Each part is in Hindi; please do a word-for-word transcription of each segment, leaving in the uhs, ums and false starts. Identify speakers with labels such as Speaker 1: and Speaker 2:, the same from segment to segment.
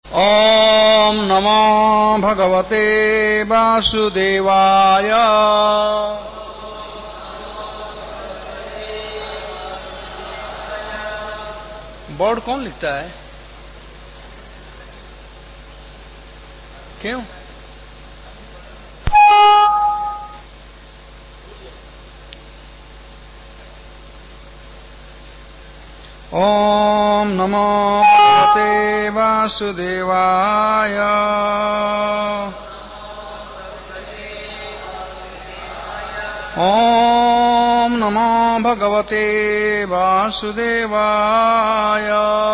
Speaker 1: ओम नमो भगवते वासुदेवाय। बोर्ड कौन लिखता है? क्यों? ओम नमो भगवते वासुदेवाय। ओम नमो भगवते वासुदेवाय।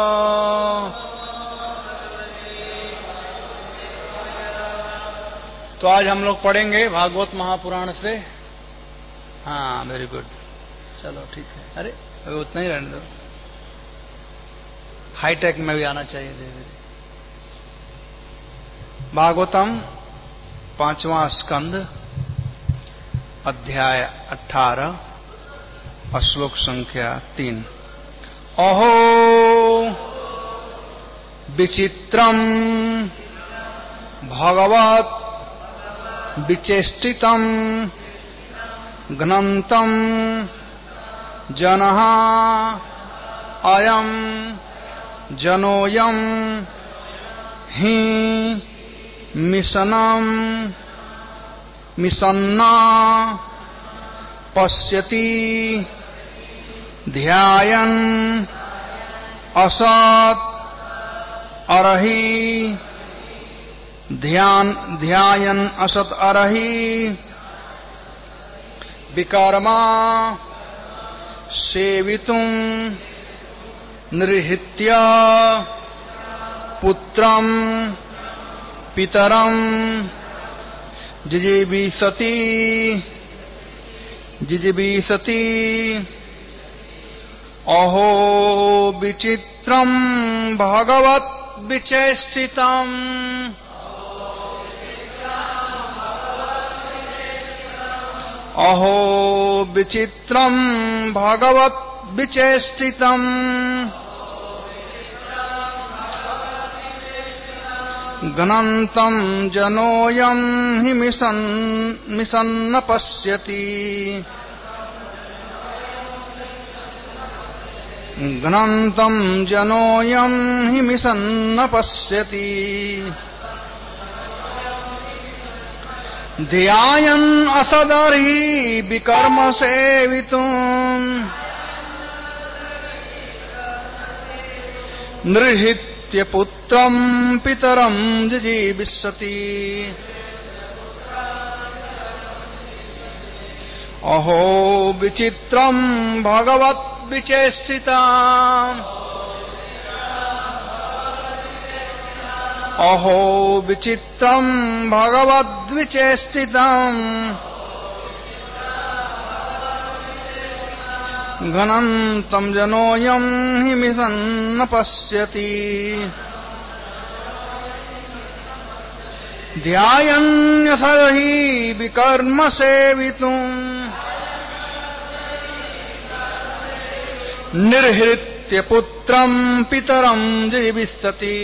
Speaker 1: तो आज हम लोग पढ़ेंगे भागवत महापुराण से। हाँ, वेरी गुड, चलो ठीक है। अरे उतना ही रहने दो, हाईटेक में भी आना चाहिए धीरे धीरे। भागवतम पांचवा स्कंद, अध्याय अठारह, श्लोक संख्या तीन। अहो विचित्रम भगवत विचेष्टितम घ्नन्तम जनः अयम जनोयम हि मिशनम मिशन्ना पश्यति ध्यायन् असत् अरहि ध्यान ध्यायन् असत् अरहि विकर्मा सेवितुं निर्हित्य पुत्रं पितरं जिजीविषति जिजीविषति। अहो विचित्रं भगवत विचेष्टितम्। अहो विचित्रं भगवत विचेष्टितम्। घ्नन्तं जनोऽयं हि मिशन् मिशन्न पश्यति। घ्नन्तं जनोऽयं हि मिशन्न पश्यति। ध्यायन् असदर्हि विकर्म सेवितुम् निर्हित्य पुत्रं पितरं जिजीविषति। अहो विचित्रं भगवत विचेष्टितम्। अहो विचित्रं भगवत विचेष्टितम्। घ्नन्तं जनोऽयं हि मिशन्न पश्यति। ध्यायन्यसर्हि विकर्म सेवितुम् निर्हृत्य पुत्रं पितरं जीविष्यति।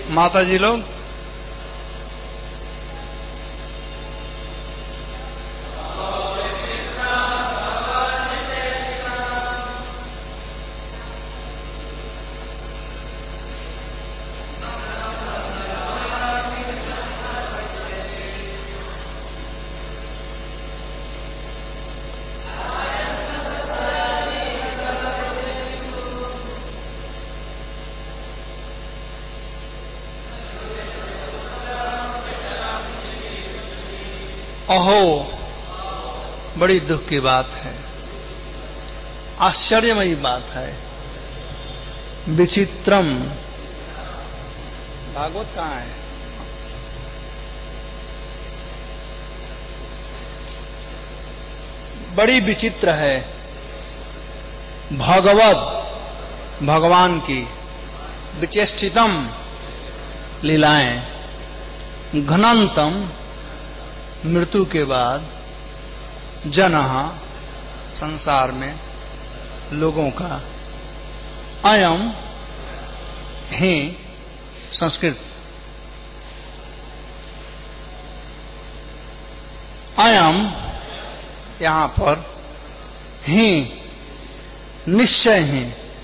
Speaker 1: माता जी लोग? अहो, बड़ी दुख की बात है, आश्चर्यमयी बात है। विचित्रम, भागवत कहाँ है? बड़ी विचित्र है भगवत, भगवान की विचेष्टितम लीलाएं, घनंतम, मृत्यु के बाद जनः, संसार में लोगों का, अयम ही, संस्कृत, अयम यहां पर ही, निश्चय ही,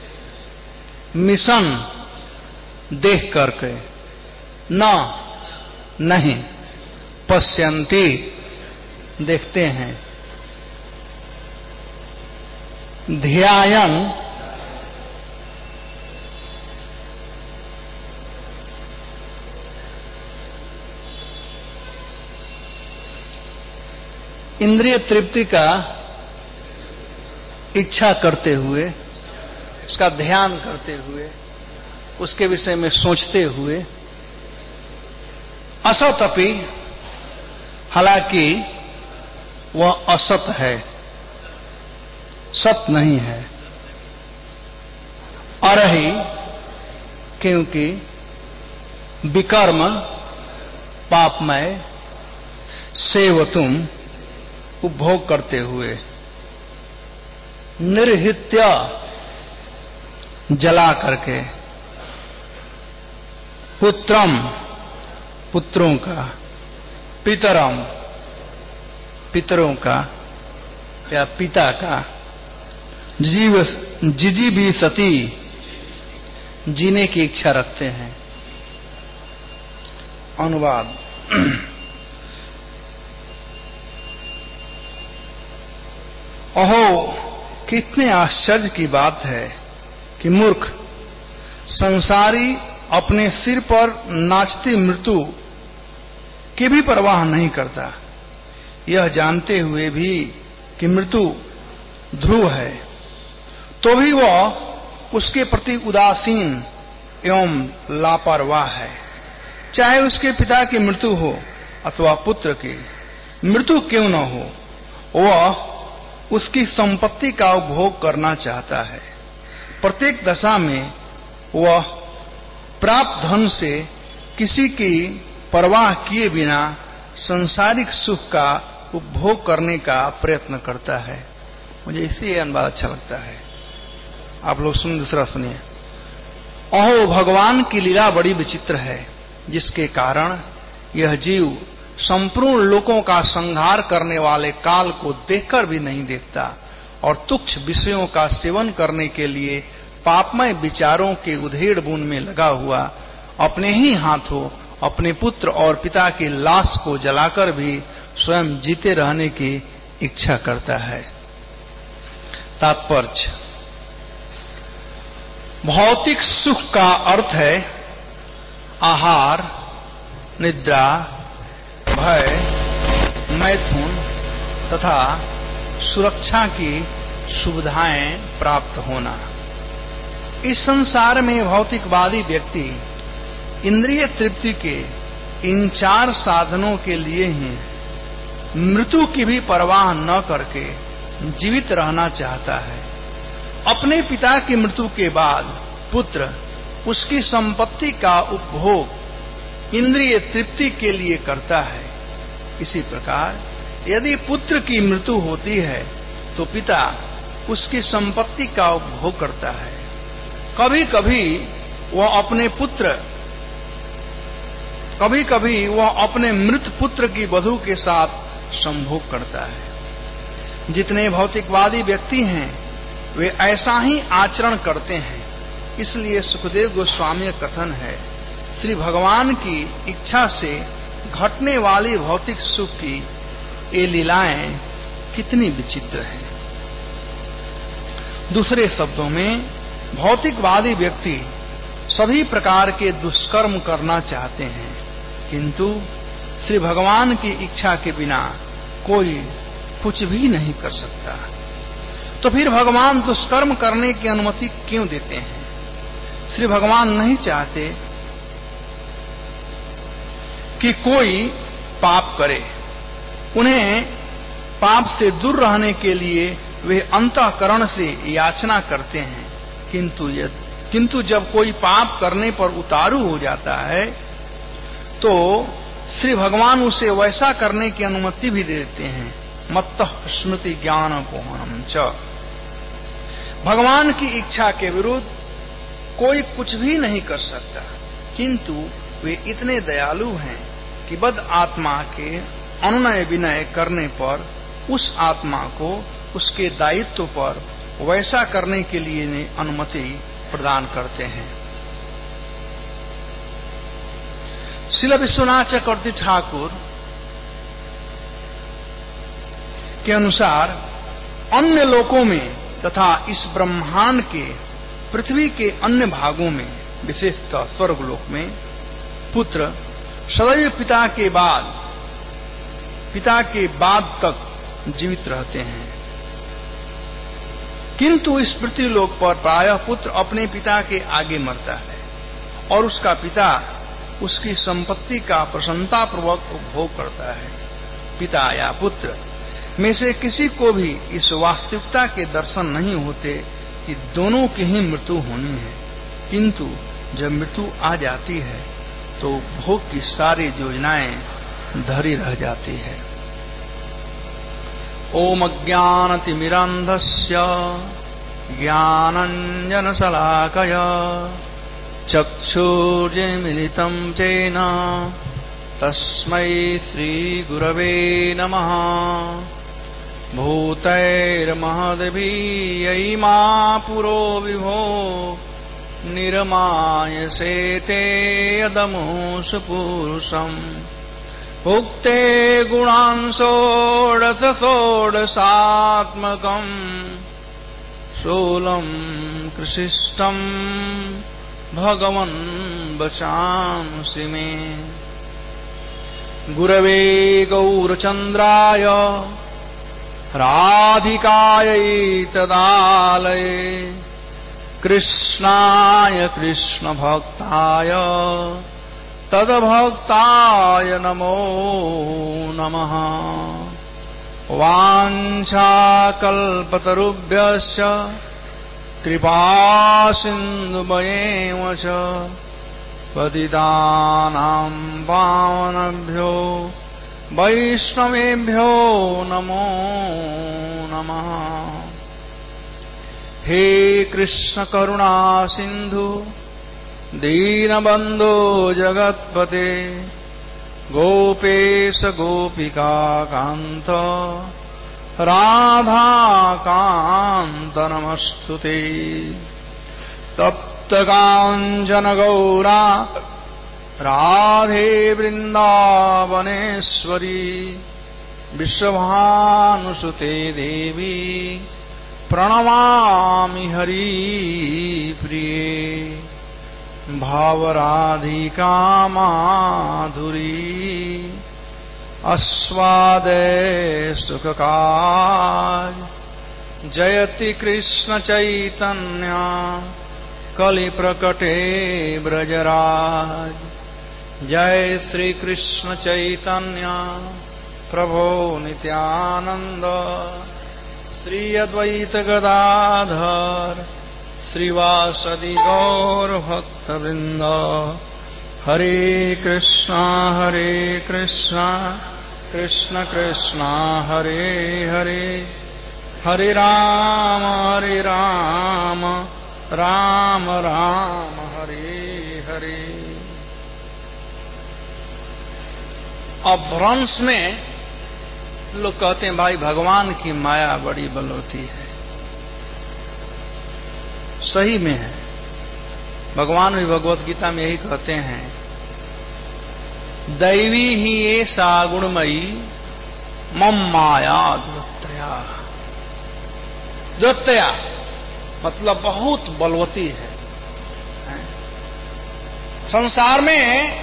Speaker 1: मिशन देख करके, न नहीं, पश्यन्ति देखते हैं, ध्यायन इंद्रिय तृप्ति का इच्छा करते हुए, उसका ध्यान करते हुए, उसके विषय में सोचते हुए, असत अपि, हालांकि वह असत है, सत नहीं है, अरहि, क्योंकि विकर्म, पापमय, सेवतुम, उपभोग करते हुए, निर्हित्य, जला करके, पुत्रम, पुत्रों का, पितरम, पितरों का या पिता का, जीव जिजीवी सती, जीने की इच्छा रखते हैं। अनुवाद। अहो, कितने आश्चर्य की बात है कि मूर्ख संसारी अपने सिर पर नाचती मृत्यु की भी परवाह नहीं करता, यह जानते हुए भी कि मृत्यु ध्रुव है, तो भी वह उसके प्रति उदासीन एवं लापरवाह है। चाहे उसके पिता की मृत्यु हो अथवा पुत्र की मृत्यु क्यों न हो, वह उसकी संपत्ति का उपभोग करना चाहता है। प्रत्येक दशा में वह प्राप्त धन से किसी की परवाह किए बिना सांसारिक सुख का उपभोग करने का प्रयत्न करता है। मुझे इसी अनुवाद अच्छा लगता है। आप लोग सुन, दूसरा सुनिए। अहो, भगवान की लीला बड़ी विचित्र है, जिसके कारण यह जीव संपूर्ण लोकों का संहार करने वाले काल को देखकर भी नहीं देखता और तुच्छ विषयों का सेवन करने के लिए पापमय विचारों के उधेड़ बुन में लगा हुआ अपने ही हाथों अपने पुत्र और पिता की लाश को जलाकर भी स्वयं जीते रहने की इच्छा करता है। तात्पर्य, भौतिक सुख का अर्थ है आहार, निद्रा, भय, मैथुन तथा सुरक्षा की सुविधाएं प्राप्त होना। इस संसार में भौतिकवादी व्यक्ति इंद्रिय तृप्ति के इन चार साधनों के लिए ही मृत्यु की भी परवाह न करके जीवित रहना चाहता है। अपने पिता की मृत्यु के बाद पुत्र उसकी संपत्ति का उपभोग इंद्रिय तृप्ति के लिए करता है। इसी प्रकार यदि पुत्र की मृत्यु होती है तो पिता उसकी संपत्ति का उपभोग करता है। कभी कभी वह अपने पुत्र कभी कभी वह अपने मृत पुत्र की वधू के साथ संभोग करता है। जितने भौतिकवादी व्यक्ति हैं वे ऐसा ही आचरण करते हैं। इसलिए सुखदेव गोस्वामी का कथन है, श्री भगवान की इच्छा से घटने वाली भौतिक सुख की ये लीलाएं कितनी विचित्र हैं। दूसरे शब्दों में, भौतिकवादी व्यक्ति सभी प्रकार के दुष्कर्म करना चाहते हैं, किंतु श्री भगवान की इच्छा के बिना कोई कुछ भी नहीं कर सकता। तो फिर भगवान दुष्कर्म करने की अनुमति क्यों देते हैं? श्री भगवान नहीं चाहते कि कोई पाप करे। उन्हें पाप से दूर रहने के लिए वे अंतःकरण से याचना करते हैं, किंतु यदि किंतु जब कोई पाप करने पर उतारू हो जाता है तो श्री भगवान उसे वैसा करने की अनुमति भी दे देते हैं। मत्तः स्मृति ज्ञान पोहनम च। भगवान की इच्छा के विरुद्ध कोई कुछ भी नहीं कर सकता, किंतु वे इतने दयालु हैं कि बद्ध आत्मा के अनुनय विनय करने पर उस आत्मा को उसके दायित्व पर वैसा करने के लिए अनुमति प्रदान करते हैं। श्रील विश्वनाथ चक्रवर्ती ठाकुर के अनुसार अन्य लोकों में तथा इस ब्रह्मांड के पृथ्वी के अन्य भागों में, विशेषतः स्वर्गलोक में, पुत्र सदैव पिता के बाद पिता के बाद तक जीवित रहते हैं, किंतु इस पृथ्वीलोक पर प्रायः पुत्र अपने पिता के आगे मरता है और उसका पिता उसकी संपत्ति का प्रसन्नतापूर्वक उपभोग करता है। पिता या पुत्र में से किसी को भी इस वास्तविकता के दर्शन नहीं होते कि दोनों की ही मृत्यु होनी है, किंतु जब मृत्यु आ जाती है तो भोग की सारी योजनाएं धरी रह जाती है। ओम अज्ञानतिमिरान्धस्य ज्ञानाञ्जनशलाकया चक्षुर्मिलितं येन तस्मै श्रीगुरवे नमः। भूतैर्महद्भिः मा पुरो विभो निरमायसेते यदमुषु पुरुषम्। उक्ते गुणांशोडश षोडशात्मकम् शूलम् कृशिष्टम् भगवन् वचांसि मे। गुरवे गौरचन्द्राय राधिकायै तदालये कृष्णाय कृष्णभक्ताय तद्भक्ताय नमो नमः। वाञ्छाकल्पतरुभ्यश्च कृपासिन्धुभ्येव च पतितानां पावनेभ्यो वैष्णवेभ्यो नमो नमः। हे कृष्ण करुणा सिन्धु दीनबन्धो जगत्पते गोपेश गोपिका कान्त राधा कान्त नमस्तुते। तप्त काञ्चन गौरा राधे वृन्दावनेश्वरी विश्वभानुसुते देवी प्रणमामि हरिप्रिये। भावराधिका माधुरी आस्वादे सुखकाय जयति कृष्ण चैतन्य कलि प्रकटे ब्रजराज। जय श्री कृष्ण चैतन्य प्रभो नित्यानंद श्री अद्वैत गदाधर श्रीवासदि गौर भक्तवृंद। हरे कृष्णा हरे कृष्णा कृष्ण कृष्णा हरे हरे हरे राम हरे राम राम राम हरे हरे। अपभ्रंश में लोग कहते हैं भाई भगवान की माया बड़ी बलवती है। सही में है, भगवान भी भगवत गीता में यही कहते हैं, दैवी ही ये सा गुणमयी मम माया द्वत्तया। द्वत्तया मतलब बहुत बलवती है। संसार में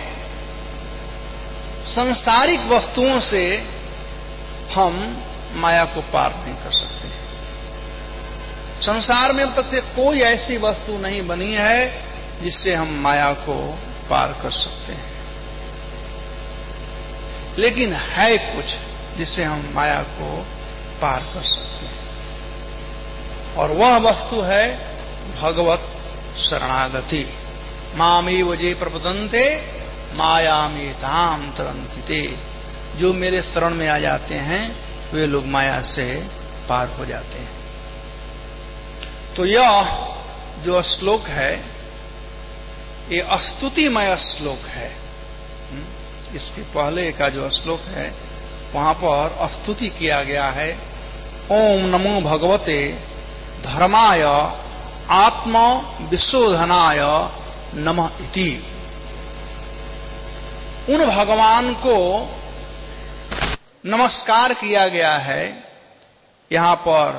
Speaker 1: सांसारिक वस्तुओं से हम माया को पार नहीं कर सकते। संसार में अब तक से कोई ऐसी वस्तु नहीं बनी है जिससे हम माया को पार कर सकते हैं, लेकिन है कुछ जिससे हम माया को पार कर सकते हैं, और वह वस्तु है भगवत शरणागति। मामेव ये प्रपदन्ते मायामेतां तरन्ति ते। जो मेरे शरण में आ जाते हैं वे लोग माया से पार हो जाते हैं। तो यह जो श्लोक है ये स्तुतिमय श्लोक है। इसके पहले का जो श्लोक है वहां पर स्तुति किया गया है, ओम नमो भगवते धर्माय आत्म विशोधनाय नमः इति। उन भगवान को नमस्कार किया गया है। यहां पर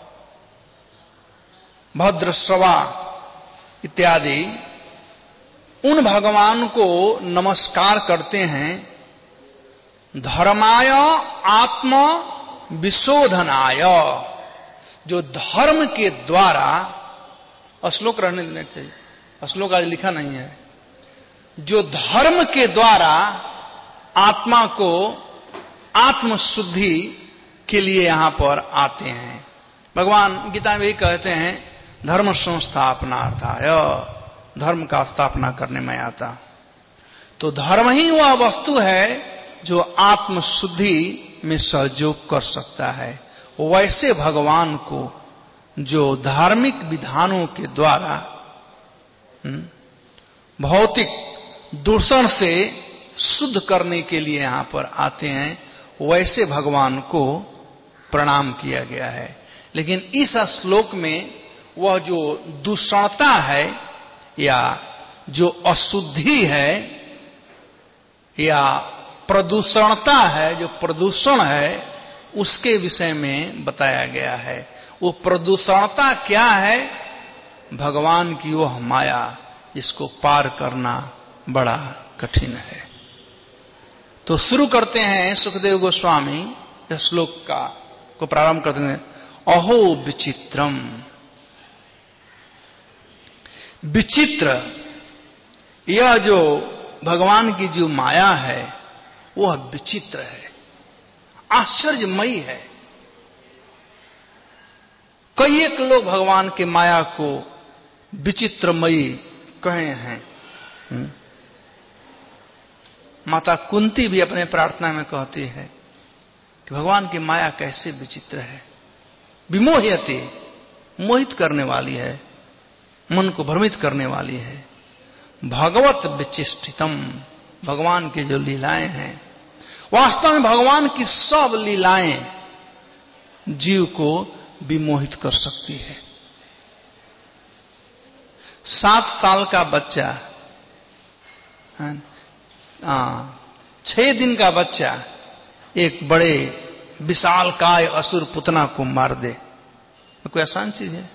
Speaker 1: भद्रश्रवा इत्यादि उन भगवान को नमस्कार करते हैं, धर्माय आत्म विशोधनाय, जो धर्म के द्वारा, श्लोक रहने देना चाहिए, श्लोक आज लिखा नहीं है, जो धर्म के द्वारा आत्मा को आत्मशुद्धि के लिए यहां पर आते हैं। भगवान गीता में भी कहते हैं धर्म संस्थापनार्थाय, धर्म का स्थापना करने में आता। तो धर्म ही वह वस्तु है जो आत्मशुद्धि में सहयोग कर सकता है। वैसे भगवान को जो धार्मिक विधानों के द्वारा भौतिक दूषण से शुद्ध करने के लिए यहां पर आते हैं, वैसे भगवान को प्रणाम किया गया है। लेकिन इस श्लोक में वह जो दूषणता है या जो अशुद्धि है या प्रदूषणता है, जो प्रदूषण है, उसके विषय में बताया गया है। वो प्रदूषणता क्या है? भगवान की वह माया जिसको पार करना बड़ा कठिन है। तो शुरू करते हैं सुखदेव गोस्वामी इस श्लोक का को प्रारंभ करते हैं, अहो विचित्रम। विचित्र, यह जो भगवान की जो माया है वह विचित्र है, आश्चर्यमयी है। कई एक लोग भगवान के माया को विचित्रमयी कहे हैं। माता कुंती भी अपने प्रार्थना में कहती है कि भगवान की माया कैसे विचित्र है, विमोह्यते, मोहित करने वाली है, मन को भ्रमित करने वाली है। भगवत विचिष्टितम, भगवान की जो लीलाएं हैं, वास्तव में भगवान की सब लीलाएं जीव को विमोहित कर सकती है। सात साल का बच्चा, छह दिन का बच्चा एक बड़े विशाल काय असुर पुतना को मार दे, तो कोई आसान चीज है?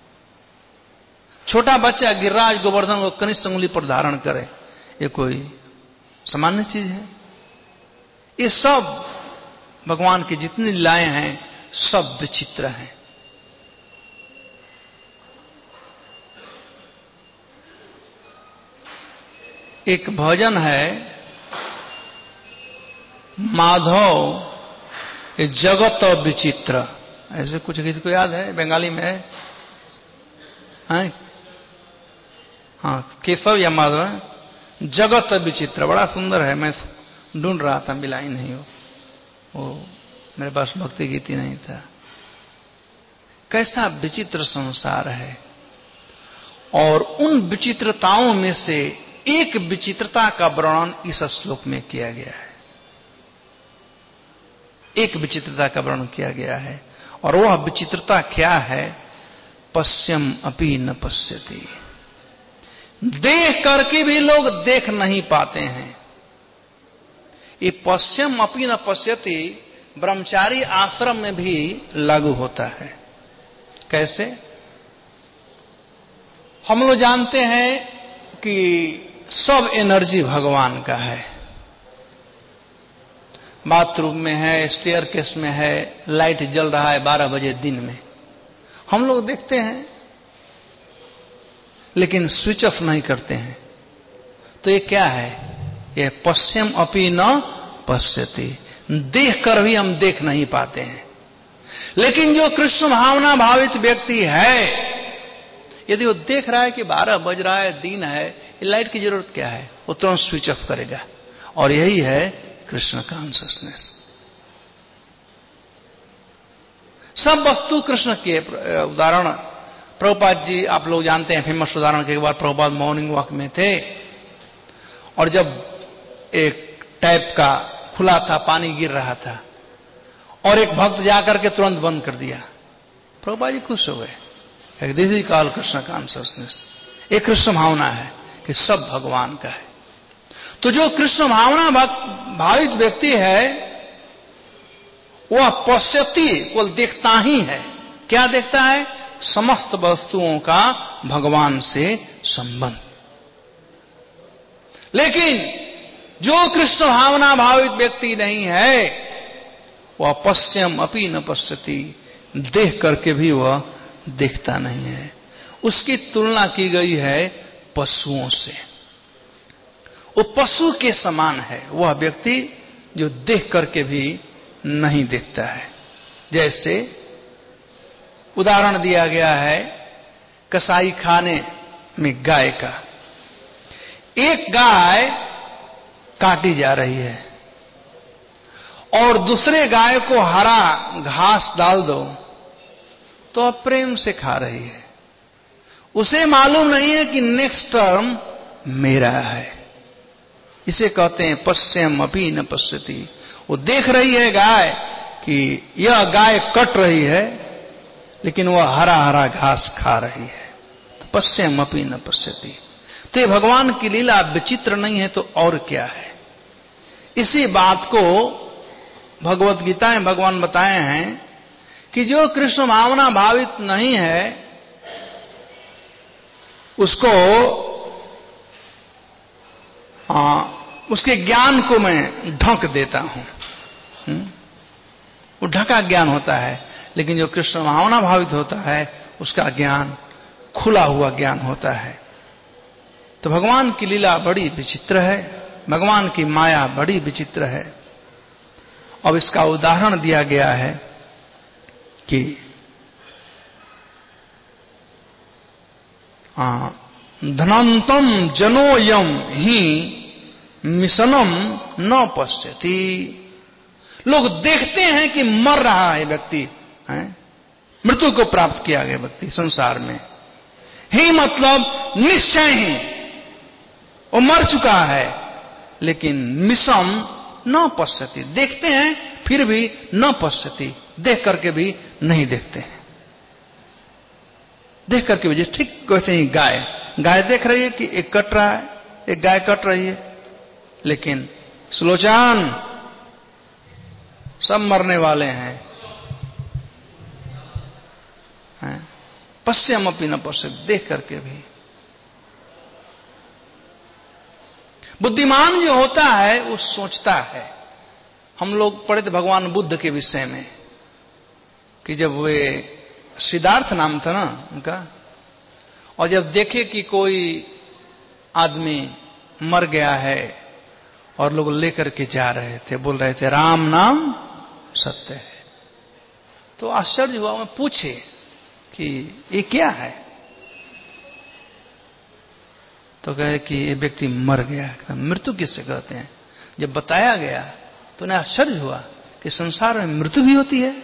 Speaker 1: छोटा बच्चा गिरिराज गोवर्धन को कनिष्ठ अंगुली पर धारण करे, ये कोई सामान्य चीज है? ये सब भगवान की जितनी लीलाएं हैं सब विचित्र हैं। एक भजन है, माधव ये जगत विचित्र, ऐसे कुछ किसी को याद है? बंगाली में है, है? हाँ, केशव या माधव, जगत विचित्र, बड़ा सुंदर है। मैं ढूंढ रहा था, मिला ही नहीं हो, वो मेरे पास भक्ति गीत ही नहीं था। कैसा विचित्र संसार है। और उन विचित्रताओं में से एक विचित्रता का वर्णन इस श्लोक में किया गया है। एक विचित्रता का वर्णन किया गया है, और वह विचित्रता क्या है? पश्यम अपि न पश्यति। देख करके भी लोग देख नहीं पाते हैं। ये पश्यम अपि न पश्यति ब्रह्मचारी आश्रम में भी लागू होता है। कैसे? हम लोग जानते हैं कि सब एनर्जी भगवान का है। बाथरूम में है, स्टेयरकेस में है, लाइट जल रहा है बारह बजे दिन में, हम लोग देखते हैं लेकिन स्विच ऑफ नहीं करते हैं। तो ये क्या है? ये पश्यम अपि न पश्यति, देख कर भी हम देख नहीं पाते हैं। लेकिन जो कृष्ण भावना भावित व्यक्ति है, यदि वो देख रहा है कि बारह बज रहा है, दिन है, ये लाइट की जरूरत क्या है, वो तुरंत स्विच ऑफ करेगा। और यही है कृष्ण कॉन्शियसनेस। सब वस्तु कृष्ण की है। उदाहरण प्रभुपाद जी, आप लोग जानते हैं फेमस उदाहरण के, एक बार प्रभुपाद मॉर्निंग वॉक में थे और जब एक टैप का खुला था, पानी गिर रहा था और एक भक्त जाकर के तुरंत बंद कर दिया। प्रभुपाद जी खुश हो गए। This is called Krishna consciousness. एक कृष्ण भावना है कि सब भगवान का है। तो जो कृष्ण भावना भावित व्यक्ति है वह पश्यति, केवल देखता ही है। क्या देखता है? समस्त वस्तुओं का भगवान से संबंध। लेकिन जो कृष्ण भावना भावित व्यक्ति नहीं है वह पश्यम अपि न पश्यति, देख करके भी वह देखता नहीं है। उसकी तुलना की गई है पशुओं से। वो पशु के समान है वह व्यक्ति जो देख करके भी नहीं देखता है। जैसे उदाहरण दिया गया है कसाई खाने में गाय का। एक गाय काटी जा रही है और दूसरे गाय को हरा घास डाल दो तो अब प्रेम से खा रही है। उसे मालूम नहीं है कि नेक्स्ट टर्म मेरा है। इसे कहते हैं पश्यम अपि न पश्यति। वो देख रही है गाय कि यह गाय कट रही है लेकिन वह हरा हरा घास खा रही है। तो पश्यम अपि न पश्यति। तो ये भगवान की लीला विचित्र नहीं है तो और क्या है? इसी बात को भगवत गीता में भगवान बताए हैं कि जो कृष्ण भावना भावित नहीं है उसको आ, उसके ज्ञान को मैं ढक देता हूं। वो ढका ज्ञान होता है। लेकिन जो कृष्ण भावना भावित होता है उसका ज्ञान खुला हुआ ज्ञान होता है। तो भगवान की लीला बड़ी विचित्र है, भगवान की माया बड़ी विचित्र है। अब इसका उदाहरण दिया गया है कि धनंतम जनोयम ही मिशनम न पश्यति। लोग देखते हैं कि मर रहा है व्यक्ति, है? मृत्यु को प्राप्त किया गया व्यक्ति संसार में। ही मतलब निश्चय ही वो मर चुका है, लेकिन मिशम न पश्यति। देखते हैं फिर भी न पश्यति, देख करके भी नहीं देखते हैं। देख करके भी ठीक वैसे ही गाय गाय देख रही है कि एक कट रहा है, एक गाय कट रही है, लेकिन सुलोचन सब मरने वाले हैं, हैं? पश्यम अपि न पश्यति, देख करके भी। बुद्धिमान जो होता है वो सोचता है। हम लोग पढ़े थे भगवान बुद्ध के विषय में कि जब वे सिद्धार्थ नाम था ना उनका, और जब देखे कि कोई आदमी मर गया है और लोग लेकर के जा रहे थे, बोल रहे थे राम नाम सत्य है, तो आश्चर्य हुआ। मैं पूछे कि ये क्या है, तो कहे कि ये व्यक्ति मर गया है। मृत्यु किससे कहते हैं? जब बताया गया तो उन्हें आश्चर्य हुआ कि संसार में मृत्यु भी होती है,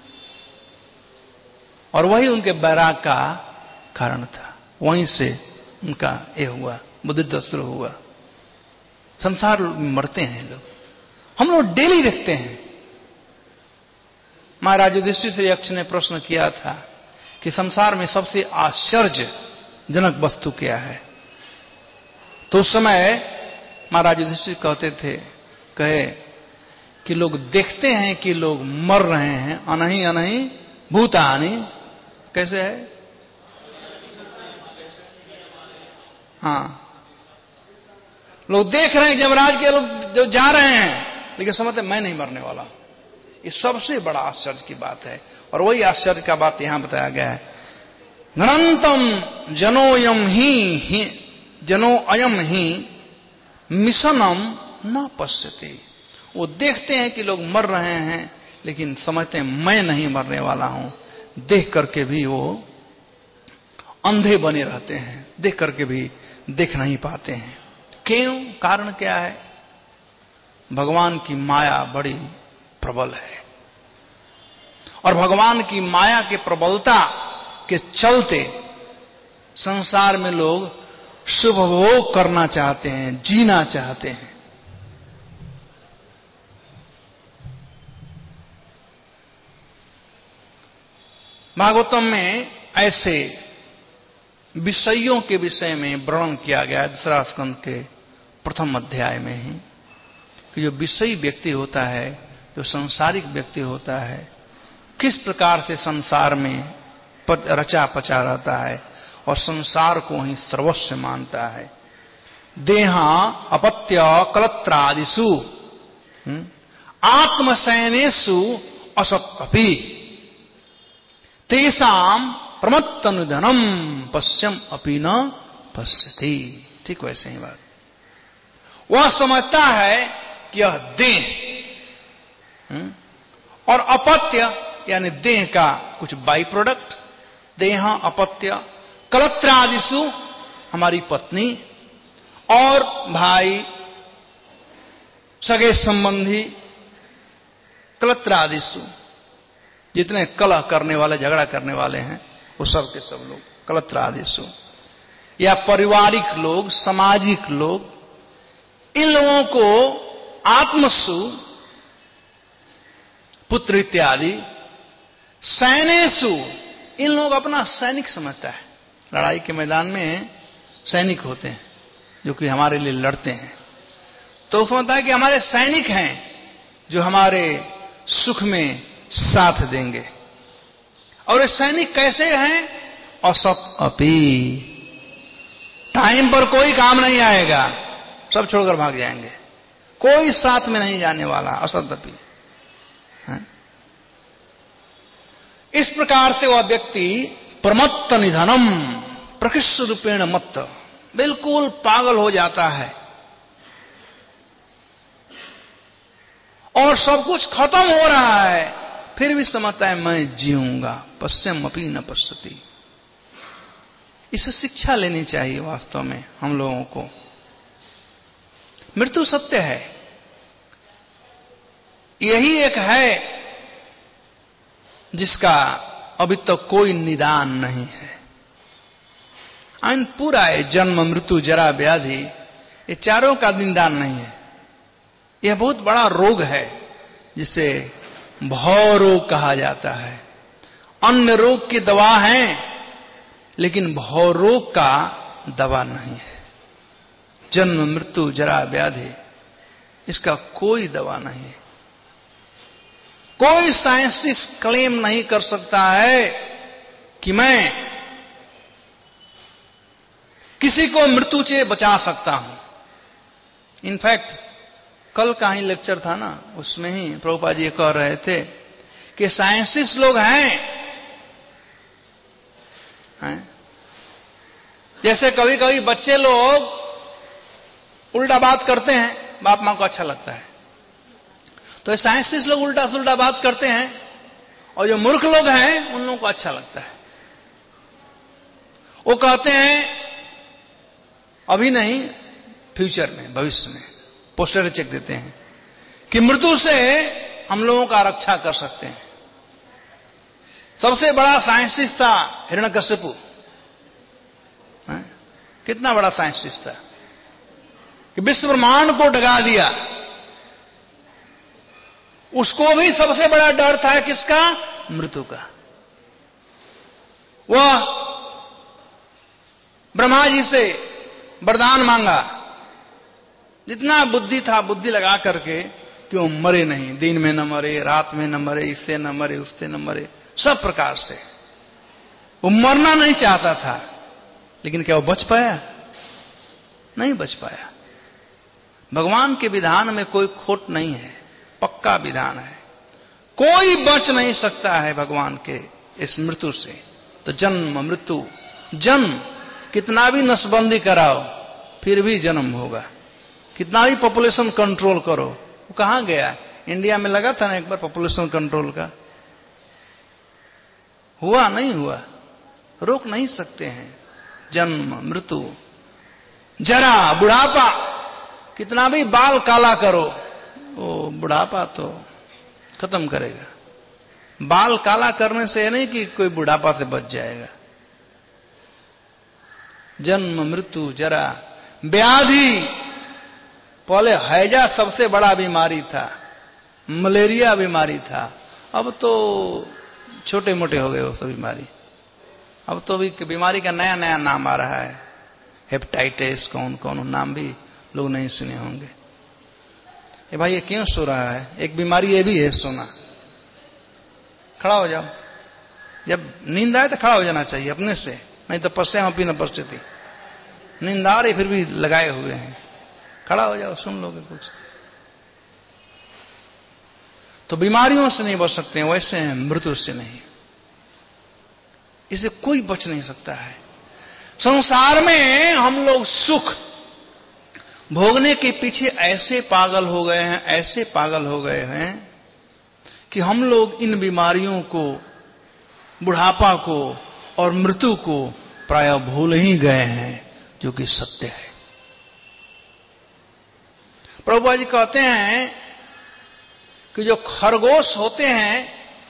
Speaker 1: और वही उनके बैराग का कारण था। वहीं से उनका ये हुआ, बुद्धित्व शुरू हुआ। संसार में मरते हैं लोग, हम लोग डेली देखते हैं। महाराज युधिष्ठिर से यक्ष ने प्रश्न किया था कि संसार में सबसे आश्चर्यजनक वस्तु क्या है। तो उस समय महाराज युधिष्ठिर कहते थे, कहे कि लोग देखते हैं कि लोग मर रहे हैं, अनहि अनहि भूतानि। कैसे है? हाँ, लोग देख रहे हैं यमराज के लोग जो जा रहे हैं, लेकिन समझते मैं नहीं मरने वाला। ये सबसे बड़ा आश्चर्य की बात है, और वही आश्चर्य का बात यहां बताया गया है। घनंतम जनोयम ही, ही जनो अयम ही मिशनम न पश्यते। वो देखते हैं कि लोग मर रहे हैं, लेकिन समझते हैं मैं नहीं मरने वाला हूं। देख करके भी वो अंधे बने रहते हैं, देख करके भी देख नहीं पाते हैं। क्यों? कारण क्या है? भगवान की माया बड़ी प्रबल है, और भगवान की माया के प्रबलता के चलते संसार में लोग शुभ भोग करना चाहते हैं, जीना चाहते हैं। भागवतम में ऐसे विषयों के विषय में वर्णन किया गया है दूसरा स्कंद के प्रथम अध्याय में ही, कि जो विषयी व्यक्ति होता है, जो संसारिक व्यक्ति होता है, किस प्रकार से संसार में रचा पचा रहता है और संसार को ही सर्वस्व मानता है। देहा अपत्य कलत्रादिषु आत्मसैनेषु असत्पि तेषाम प्रमत्तनुधनम पश्यम अपि न पश्यति। ठीक वैसे ही बात, वह समझता है कि यह देह और अपत्य यानी देह का कुछ बाई प्रोडक्ट, देह अपत्य कलत्रादिषु हमारी पत्नी और भाई सगे संबंधी, कलत्रादिषु जितने कलह करने वाले, झगड़ा करने वाले हैं, वो सब के सब लोग कलत्रादिषु, या पारिवारिक लोग, सामाजिक लोग, इन लोगों को आत्मसु पुत्र इत्यादि, सैनेषु इन लोग अपना सैनिक समझता है। लड़ाई के मैदान में सैनिक होते हैं जो कि हमारे लिए लड़ते हैं, तो समझता है कि हमारे सैनिक हैं जो हमारे सुख में साथ देंगे। और ये सैनिक कैसे हैं? असत अपि, टाइम पर कोई काम नहीं आएगा, सब छोड़कर भाग जाएंगे, कोई साथ में नहीं जाने वाला, असत अपि। इस प्रकार से वह व्यक्ति प्रमत्त निधनम, प्रकृष्ट रूपेण मत्त, बिल्कुल पागल हो जाता है और सब कुछ खत्म हो रहा है, फिर भी समझता है मैं जीऊंगा। पश्यम अपि न पश्यति। इससे शिक्षा लेनी चाहिए वास्तव में हम लोगों को। मृत्यु सत्य है, यही एक है जिसका अभी तक तो कोई निदान नहीं है। अन पूरा है, जन्म मृत्यु जरा व्याधि, ये चारों का निदान नहीं है। यह बहुत बड़ा रोग है जिसे भव रोग कहा जाता है। अन्य रोग की दवा है, लेकिन भव रोग का दवा नहीं है। जन्म मृत्यु जरा व्याधि, इसका कोई दवा नहीं है। कोई साइंटिस्ट क्लेम नहीं कर सकता है कि मैं किसी को मृत्यु से बचा सकता हूं। इनफैक्ट कल का ही लेक्चर था ना, उसमें ही प्रभुपाद जी कह रहे थे कि साइंटिस्ट लोग हैं, हैं? जैसे कभी कभी बच्चे लोग उल्टा बात करते हैं, बाप मां को अच्छा लगता है, तो साइंटिस्ट लोग उल्टा सुल्टा बात करते हैं, और जो मूर्ख लोग हैं उन लोगों को अच्छा लगता है। वो कहते हैं अभी नहीं, फ्यूचर में, भविष्य में पोस्टर चेक देते हैं कि मृत्यु से हम लोगों का रक्षा कर सकते हैं। सबसे बड़ा साइंटिस्ट था हिरण्यकश्यपु, कितना बड़ा साइंटिस्ट था कि विश्व ब्रह्मांड को डगा दिया। उसको भी सबसे बड़ा डर था किसका? मृत्यु का। वह ब्रह्मा जी से वरदान मांगा, जितना बुद्धि था बुद्धि लगा करके कि वो मरे नहीं, दिन में न मरे, रात में न मरे, इससे न मरे, उससे न मरे, सब प्रकार से वो मरना नहीं चाहता था। लेकिन क्या वो बच पाया? नहीं बच पाया। भगवान के विधान में कोई खोट नहीं है, पक्का विधान है। कोई बच नहीं सकता है भगवान के इस मृत्यु से। तो जन्म मृत्यु, जन्म कितना भी नसबंदी कराओ फिर भी जन्म होगा, कितना भी पॉपुलेशन कंट्रोल करो। वो कहां गया? इंडिया में लगा था ना एक बार पॉपुलेशन कंट्रोल का, हुआ नहीं हुआ? रोक नहीं सकते हैं। जन्म मृत्यु, जरा, बुढ़ापा, कितना भी बाल काला करो वो बुढ़ापा तो खत्म करेगा। बाल काला करने से नहीं कि कोई बुढ़ापा से बच जाएगा। जन्म मृत्यु जरा व्याधि, पहले हैजा सबसे बड़ा बीमारी था, मलेरिया बीमारी था, अब तो छोटे मोटे हो गए वो सब बीमारी। अब तो भी बीमारी का नया नया नाम आ रहा है, हेपेटाइटिस, कौन कौन नाम भी लोग नहीं सुने होंगे। ए भाई ये क्यों सो रहा है? एक बीमारी ये भी है सोना। खड़ा हो जाओ, जब नींद आए तो खड़ा हो जाना चाहिए अपने से, नहीं तो पश्चे हम अपनी न पश्चती। नींद आ रही फिर भी लगाए हुए हैं, खड़ा हो जाओ, सुन लोगे कुछ। तो बीमारियों से नहीं बच सकते हैं, वैसे हैं मृत्यु से नहीं, इसे कोई बच नहीं सकता है। संसार में हम लोग सुख भोगने के पीछे ऐसे पागल हो गए हैं, ऐसे पागल हो गए हैं कि हम लोग इन बीमारियों को, बुढ़ापा को और मृत्यु को प्रायः भूल ही गए हैं, जो कि सत्य है। प्रभुपाद जी कहते हैं कि जो खरगोश होते हैं,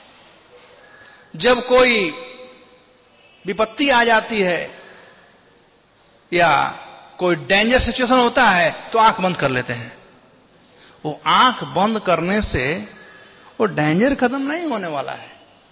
Speaker 1: जब कोई विपत्ति आ जाती है या कोई डेंजर सिचुएशन होता है तो आंख बंद कर लेते हैं। वो आंख बंद करने से वो डेंजर खत्म नहीं होने वाला है।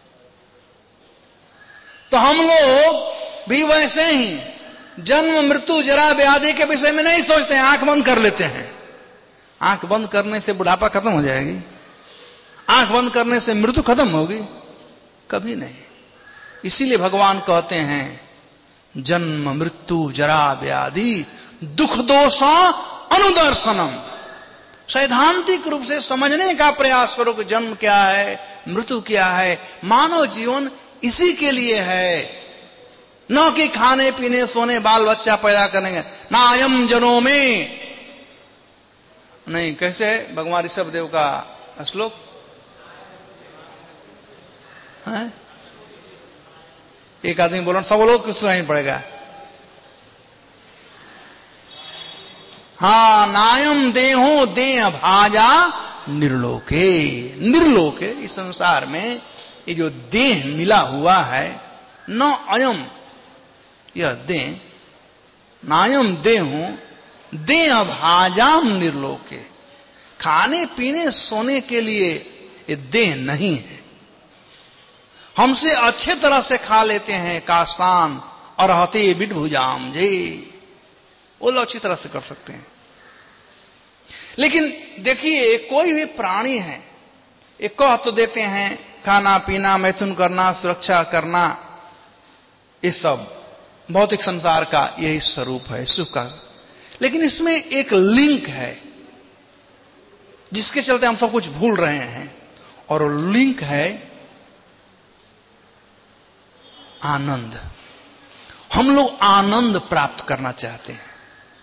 Speaker 1: तो हम लोग भी वैसे ही जन्म मृत्यु जरा व्याधि के विषय में नहीं सोचते हैं, आंख बंद कर लेते हैं। आंख बंद करने से बुढ़ापा खत्म हो जाएगी? आंख बंद करने से मृत्यु खत्म होगी? कभी नहीं। इसीलिए भगवान कहते हैं जन्म मृत्यु जरा व्याधि दुख दोषा अनुदर्शनम। सैद्धांतिक रूप से समझने का प्रयास करो कि जन्म क्या है, मृत्यु क्या है। मानव जीवन इसी के लिए है, न कि खाने पीने सोने बाल बच्चा पैदा करेंगे। ना अयम जनो में नहीं, कैसे है भगवान ऋषभ देव का श्लोक है? एक आदमी बोलो, सब लोग कुछ सुनाई पड़ेगा। हाँ, नायम देहो देह भाजा निर्लोके। निर्लोके, इस संसार में ये जो देह मिला हुआ है, न अयम, यह देह, नायम देहो देह भाजाम निर्लोके। खाने पीने सोने के लिए ये देह नहीं है। हमसे अच्छे तरह से खा लेते हैं कास्तान और हते बिडभुजाम जी, वो लोग अच्छी तरह से कर सकते हैं। लेकिन देखिए, कोई भी प्राणी है, एक कह तो देते हैं खाना पीना, मैथुन करना, सुरक्षा करना, ये सब भौतिक संसार का यही स्वरूप है, सुख का। लेकिन इसमें एक लिंक है जिसके चलते हम सब कुछ भूल रहे हैं, और वो लिंक है आनंद। हम लोग आनंद प्राप्त करना चाहते हैं।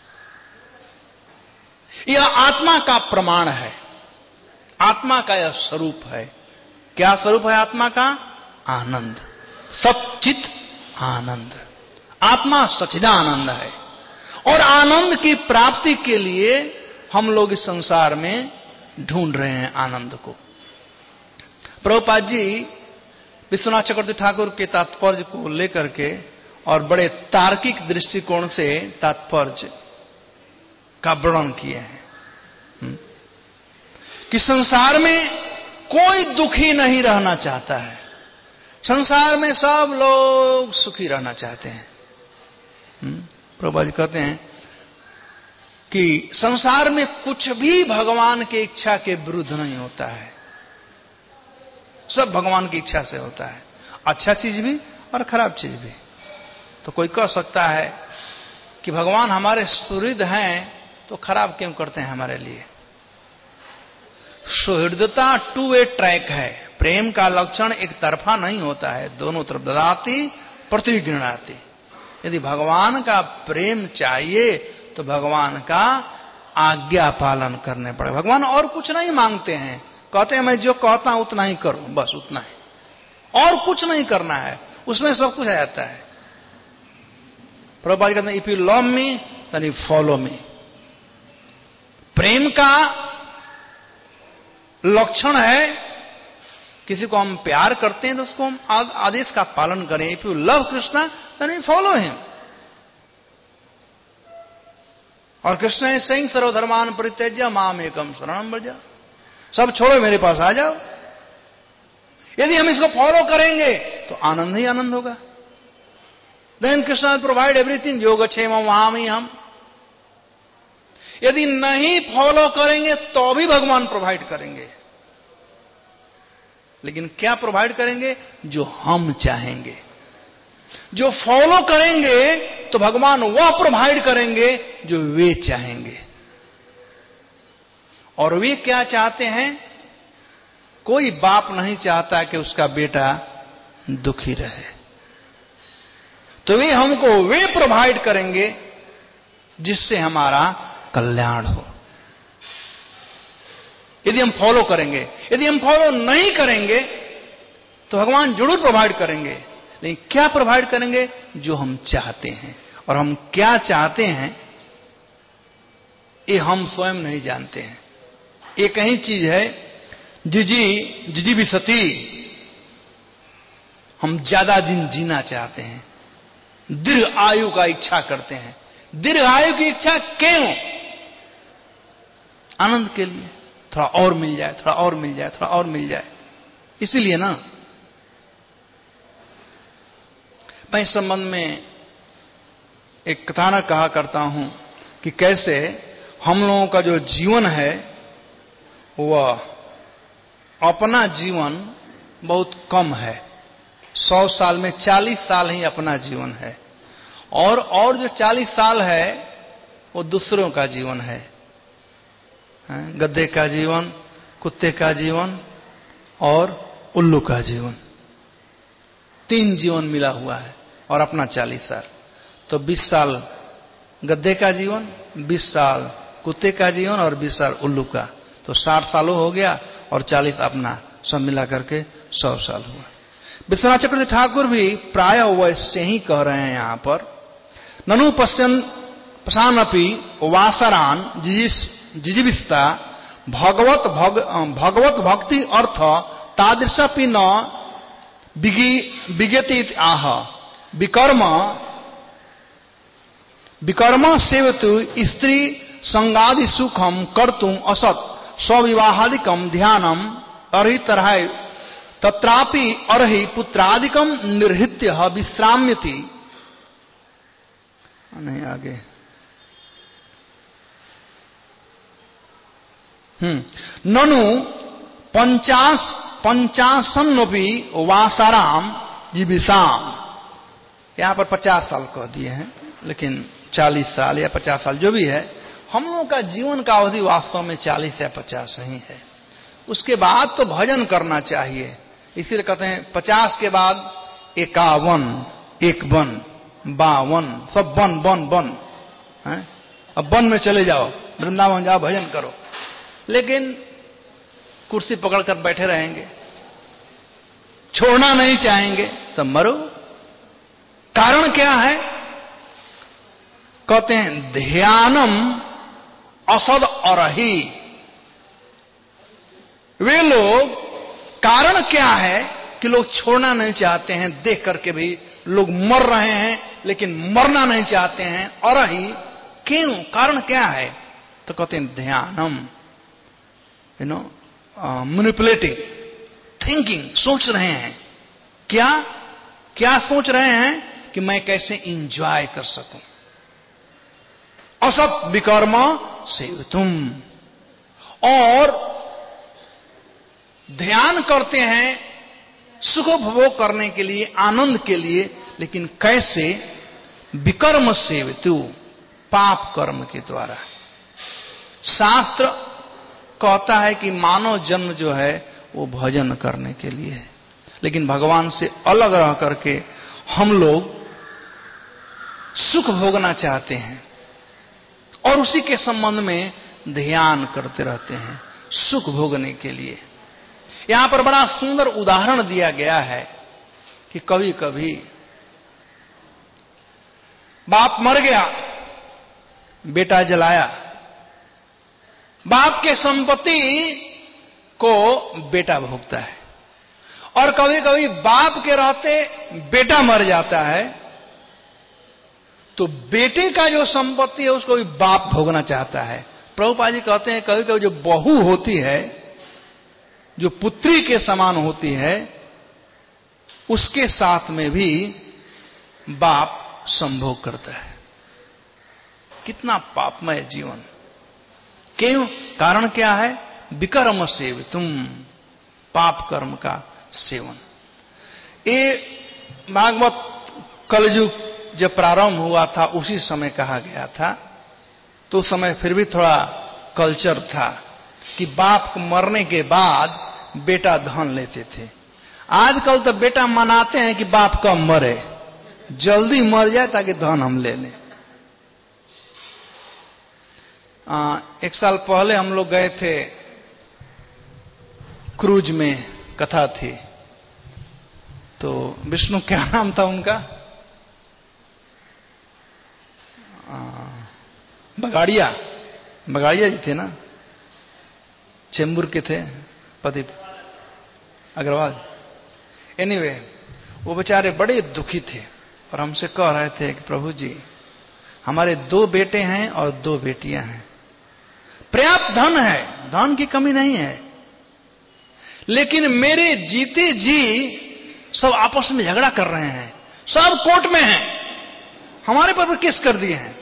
Speaker 1: यह आत्मा का प्रमाण है, आत्मा का यह स्वरूप है। क्या स्वरूप है आत्मा का? आनंद, सच्चित आनंद। आत्मा सच्चिदानंद है, और आनंद की प्राप्ति के लिए हम लोग इस संसार में ढूंढ रहे हैं आनंद को। प्रभुपाद जी विश्वनाथ चक्रवर्ती ठाकुर के तात्पर्य को लेकर के और बड़े तार्किक दृष्टिकोण से तात्पर्य का वर्णन किए हैं कि संसार में कोई दुखी नहीं रहना चाहता है। संसार में सब लोग सुखी रहना चाहते हैं। प्रभुपाद जी कहते हैं कि संसार में कुछ भी भगवान की इच्छा के विरुद्ध नहीं होता है, सब भगवान की इच्छा से होता है, अच्छा चीज भी और खराब चीज भी। तो कोई कह सकता है कि भगवान हमारे सुहृद हैं तो खराब क्यों करते हैं हमारे लिए? सुहृदता टू वे ट्रैक है। प्रेम का लक्षण एक तरफा नहीं होता है, दोनों तरफ ददाति प्रतिगृह्णाति। यदि भगवान का प्रेम चाहिए तो भगवान का आज्ञा पालन करने पड़े। भगवान और कुछ नहीं मांगते हैं, कहते हैं मैं जो कहता हूं उतना ही करो, बस उतना ही, और कुछ नहीं करना है, उसमें सब कुछ आ जाता है। प्रभुपाद कहते हैं if you love me then you follow me. प्रेम का लक्षण है किसी को हम प्यार करते हैं तो उसको हम आदेश का पालन करें। If you love Krishna then you follow him. और कृष्ण है सेइंग सर्वधर्मान परित्यज्य माम एकम शरणम व्रज। सब छोड़ो मेरे पास आ जाओ। यदि हम इसको फॉलो करेंगे तो आनंद ही आनंद होगा। देन कृष्ण प्रोवाइड एवरीथिंग योगक्षेम वहामी हम। यदि नहीं फॉलो करेंगे तो भी भगवान प्रोवाइड करेंगे, लेकिन क्या प्रोवाइड करेंगे? जो हम चाहेंगे। जो फॉलो करेंगे तो भगवान वह प्रोवाइड करेंगे जो वे चाहेंगे। और वे क्या चाहते हैं? कोई बाप नहीं चाहता कि उसका बेटा दुखी रहे, तो वे हमको वे प्रोवाइड करेंगे जिससे हमारा कल्याण हो। यदि हम फॉलो करेंगे, यदि हम फॉलो नहीं करेंगे तो भगवान जरूर प्रोवाइड करेंगे, लेकिन क्या प्रोवाइड करेंगे? जो हम चाहते हैं। और हम क्या चाहते हैं ये हम स्वयं नहीं जानते हैं। एक ही चीज है, जिजी जिजी भी सती, हम ज्यादा दिन जीना चाहते हैं, दीर्घ आयु का इच्छा करते हैं। दीर्घ आयु की इच्छा क्यों? आनंद के लिए, थोड़ा और मिल जाए, थोड़ा और मिल जाए, थोड़ा और मिल जाए, इसीलिए ना। मैं इस संबंध में एक कथानक कहा करता हूं कि कैसे हम लोगों का जो जीवन है वह अपना जीवन बहुत कम है। सौ साल में चालीस साल ही अपना जीवन है, और और जो चालीस साल है वो दूसरों का जीवन है। गद्दे का जीवन, कुत्ते का जीवन और उल्लू का जीवन, तीन जीवन मिला हुआ है। और अपना चालीस साल, तो बीस साल गद्दे का जीवन, बीस साल कुत्ते का जीवन और बीस साल उल्लू का, तो साठ सालों हो गया। और चालीस अपना, सब मिला करके सौ साल हुआ। विश्वनाथ चक्रवर्ती ठाकुर भी प्राय वैसे ही कह रहे हैं यहां पर। ननु पश्यन पशानपि वासरान जिजीविस्ता भगवत भग, भगवत भक्ति अर्थ तादृशपि न विगति आह विकर्म विकर्म सेवतु स्त्री संगादि सुखम कर्तुम असत स्वविवाहादिकम ध्यानम अर्हि तरह तत्रापि अर्हि पुत्रादिकम निर्हित्य विश्राम्यति। नहीं आगे, हम्म ननु पंचाश पंचाशन्नपि वासाराम जीविषाम। यहां पर पचास साल कह दिए हैं, लेकिन चालीस साल या पचास साल जो भी है, हम लोगों का जीवन का अवधि वास्तव में चालीस या पचास ही है। उसके बाद तो भजन करना चाहिए। इसीलिए कहते हैं पचास के बाद इक्यावन, एक वन, बावन, सब वन वन वन है। अब वन में चले जाओ, वृंदावन जाओ, भजन करो। लेकिन कुर्सी पकड़कर बैठे रहेंगे, छोड़ना नहीं चाहेंगे, तो मरो। कारण क्या है? कहते हैं ध्यानम असद अरही। वे लोग, कारण क्या है कि लोग छोड़ना नहीं चाहते हैं, देख करके भी लोग मर रहे हैं लेकिन मरना नहीं चाहते हैं। अरही क्यों? कारण क्या है? तो कहते हैं ध्यानम, यू नो मैनिपुलेटिंग, थिंकिंग, सोच रहे हैं। क्या क्या सोच रहे हैं कि मैं कैसे इंजॉय कर सकूं। असत विकर्म सेवितुम, और ध्यान करते हैं सुख भोग करने के लिए, आनंद के लिए, लेकिन कैसे? विकर्म सेवितु, पाप कर्म के द्वारा। शास्त्र कहता है कि मानव जन्म जो है वो भजन करने के लिए है, लेकिन भगवान से अलग रह करके हम लोग सुख भोगना चाहते हैं और उसी के संबंध में ध्यान करते रहते हैं सुख भोगने के लिए। यहां पर बड़ा सुंदर उदाहरण दिया गया है कि कभी कभी बाप मर गया, बेटा जलाया, बाप के संपत्ति को बेटा भोगता है, और कभी कभी बाप के रहते बेटा मर जाता है तो बेटे का जो संपत्ति है उसको भी बाप भोगना चाहता है। प्रभुपाद जी कहते हैं कभी कभी जो बहू होती है, जो पुत्री के समान होती है, उसके साथ में भी बाप संभोग करता है। कितना पापमय जीवन। क्यों? कारण क्या है? विकर्म सेवितुम, पाप कर्म का सेवन। ये भागवत कलयुग जब प्रारंभ हुआ था उसी समय कहा गया था, तो उस समय फिर भी थोड़ा कल्चर था कि बाप मरने के बाद बेटा धन लेते थे। आजकल तो बेटा मनाते हैं कि बाप कब मरे, जल्दी मर जाए ताकि धन हम ले लें। आ, एक साल पहले हम लोग गए थे क्रूज में, कथा थी, तो विष्णु क्या नाम था उनका, आ, बगाड़िया बगाड़िया जी थे ना, चेंबूर के थे पति अग्रवाल। एनीवे anyway, वो बेचारे बड़े दुखी थे और हमसे कह रहे थे कि प्रभु जी हमारे दो बेटे हैं और दो बेटियां हैं, पर्याप्त धन है, धन की कमी नहीं है, लेकिन मेरे जीते जी सब आपस में झगड़ा कर रहे हैं, सब कोर्ट में हैं, हमारे पर केस कर दिए हैं,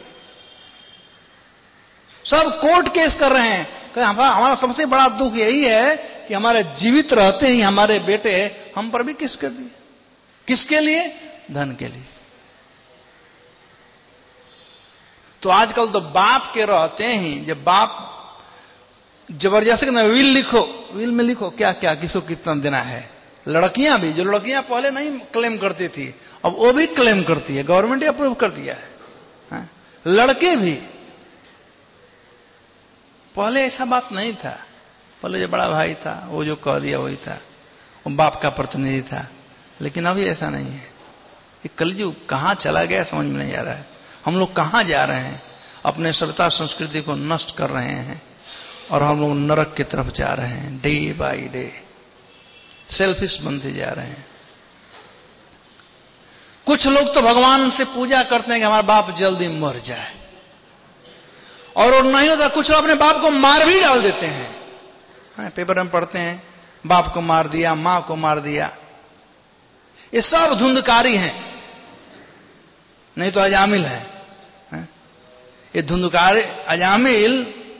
Speaker 1: सब कोर्ट केस कर रहे हैं। हमारा सबसे बड़ा दुख यही है कि हमारे जीवित रहते ही हमारे बेटे हम पर भी केस कर दिए। किसके लिए? धन के लिए। तो आजकल तो बाप के रहते ही, जब बाप जबरदस्ती ना विल लिखो, विल में लिखो क्या क्या किसको कितना देना है। लड़कियां भी, जो लड़कियां पहले नहीं क्लेम करती थी अब वो भी क्लेम करती है, गवर्नमेंट ने अप्रूव कर दिया है, है? लड़के भी, पहले ऐसा बात नहीं था, पहले जो बड़ा भाई था वो जो कह दिया वही था, वो बाप का प्रतिनिधि था, लेकिन अभी ऐसा नहीं है। ये कलयुग कहां चला गया समझ में नहीं आ रहा है। हम लोग कहां जा रहे हैं? अपने सभ्यता संस्कृति को नष्ट कर रहे हैं और हम लोग नरक की तरफ जा रहे हैं, डे बाय डे सेल्फिश बनते जा रहे हैं। कुछ लोग तो भगवान से पूजा करते हैं कि हमारा बाप जल्दी मर जाए, और वो नहीं होता, कुछ लोग अपने बाप को मार भी डाल देते हैं। हाँ, पेपर में पढ़ते हैं बाप को मार दिया, मां को मार दिया। ये सब धुंधकारी हैं, नहीं तो अजामिल है, है? ये धुंधकारी अजामिल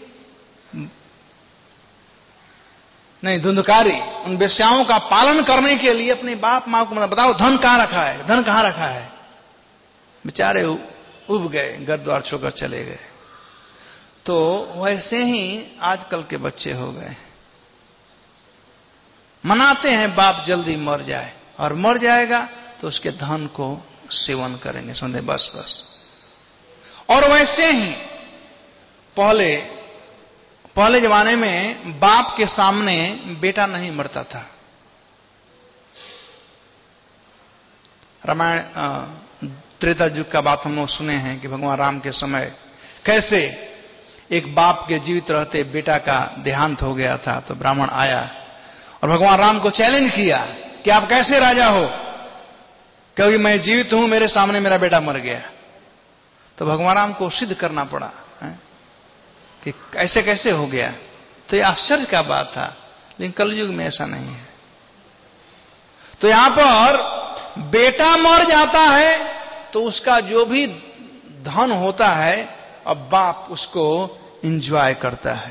Speaker 1: नहीं, धुंधकारी उन वेश्याओं का पालन करने के लिए अपने बाप मां को मतलब बताओ धन कहां रखा है, धन कहां रखा है। बेचारे उब गए, घर द्वार छोड़कर चले गए। तो वैसे ही आजकल के बच्चे हो गए, मनाते हैं बाप जल्दी मर जाए, और मर जाएगा तो उसके धन को सेवन करेंगे, समझे, बस बस। और वैसे ही पहले पहले जमाने में बाप के सामने बेटा नहीं मरता था। रामायण त्रेता युग का बात हम लोग सुने हैं कि भगवान राम के समय कैसे एक बाप के जीवित रहते बेटा का देहांत हो गया था, तो ब्राह्मण आया और भगवान राम को चैलेंज किया कि आप कैसे राजा हो, क्योंकि मैं जीवित हूं, मेरे सामने मेरा बेटा मर गया। तो भगवान राम को सिद्ध करना पड़ा है कि ऐसे कैसे हो गया। तो ये आश्चर्य का बात था, लेकिन कलयुग में ऐसा नहीं है। तो यहां पर बेटा मर जाता है तो उसका जो भी धन होता है अब बाप उसको एंजॉय करता है।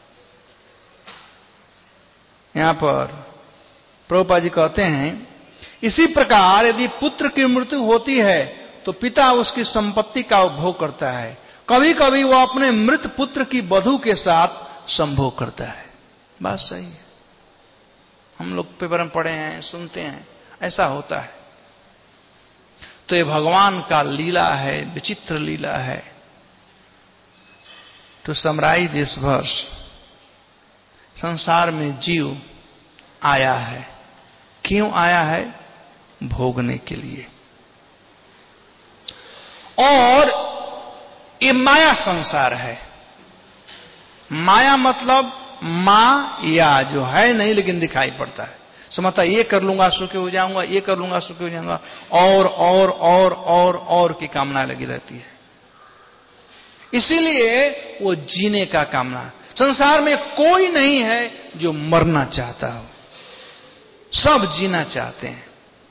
Speaker 1: यहां पर प्रभुपाद जी कहते हैं इसी प्रकार यदि पुत्र की मृत्यु होती है तो पिता उसकी संपत्ति का उपभोग करता है। कभी कभी वो अपने मृत पुत्र की वधू के साथ संभोग करता है। बात सही है, हम लोग पेपर में पढ़े हैं, सुनते हैं, ऐसा होता है। तो ये भगवान का लीला है, विचित्र लीला है। टू समराइज दिस वर्स, संसार में जीव आया है, क्यों आया है? भोगने के लिए। और ये माया संसार है। माया मतलब माया जो है नहीं लेकिन दिखाई पड़ता है। समझता ये कर लूंगा सुखी हो जाऊंगा, ये कर लूंगा सुखी हो जाऊंगा, और और और और और की कामना लगी रहती है। इसीलिए वो जीने का कामना। संसार में कोई नहीं है जो मरना चाहता हो, सब जीना चाहते हैं।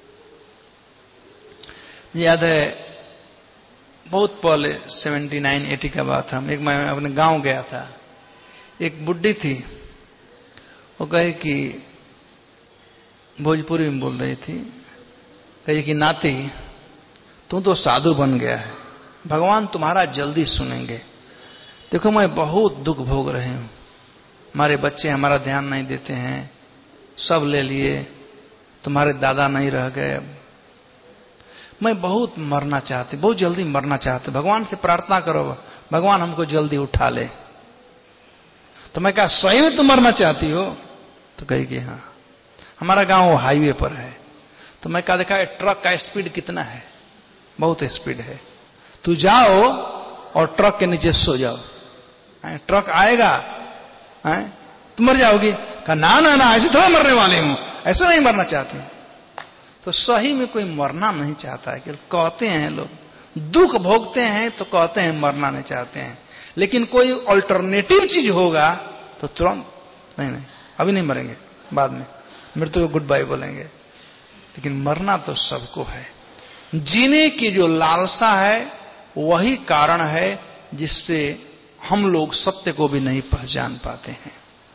Speaker 1: याद है बहुत पहले सेवेंटी नाइन एटी का बात, हम एक मैं अपने गांव गया था। एक बुड्ढी थी, वो कहे कि भोजपुरी में बोल रही थी, कहे कि नाती तू तो साधु बन गया है, भगवान तुम्हारा जल्दी सुनेंगे। देखो मैं बहुत दुख भोग रही हूं, हमारे बच्चे हमारा ध्यान नहीं देते हैं, सब ले लिए, तुम्हारे दादा नहीं रह गए, मैं बहुत मरना चाहती, बहुत जल्दी मरना चाहती, भगवान से प्रार्थना करो भगवान हमको जल्दी उठा ले। तो मैं कहा सही में तुम मरना चाहती हो? तो कही कि हाँ। हमारा गांव हाईवे पर है। तो मैं कहा देखा ट्रक का स्पीड कितना है, बहुत स्पीड है, तू जाओ और ट्रक के नीचे सो जाओ, ट्रक आएगा तुम मर जाओगी। कहा ना ना ना ऐसे थोड़ा मरने वाले हूं, ऐसे नहीं मरना चाहती। तो सही में कोई मरना नहीं चाहता है, कि कहते हैं लोग, दुख भोगते हैं तो कहते हैं मरना नहीं चाहते हैं, लेकिन कोई अल्टरनेटिव चीज होगा तो तुरंत नहीं नहीं अभी नहीं मरेंगे, बाद में मृत्यु को गुड बाय बोलेंगे। लेकिन मरना तो सबको है। जीने की जो लालसा है वही कारण है जिससे हम लोग सत्य को भी नहीं पहचान पाते हैं।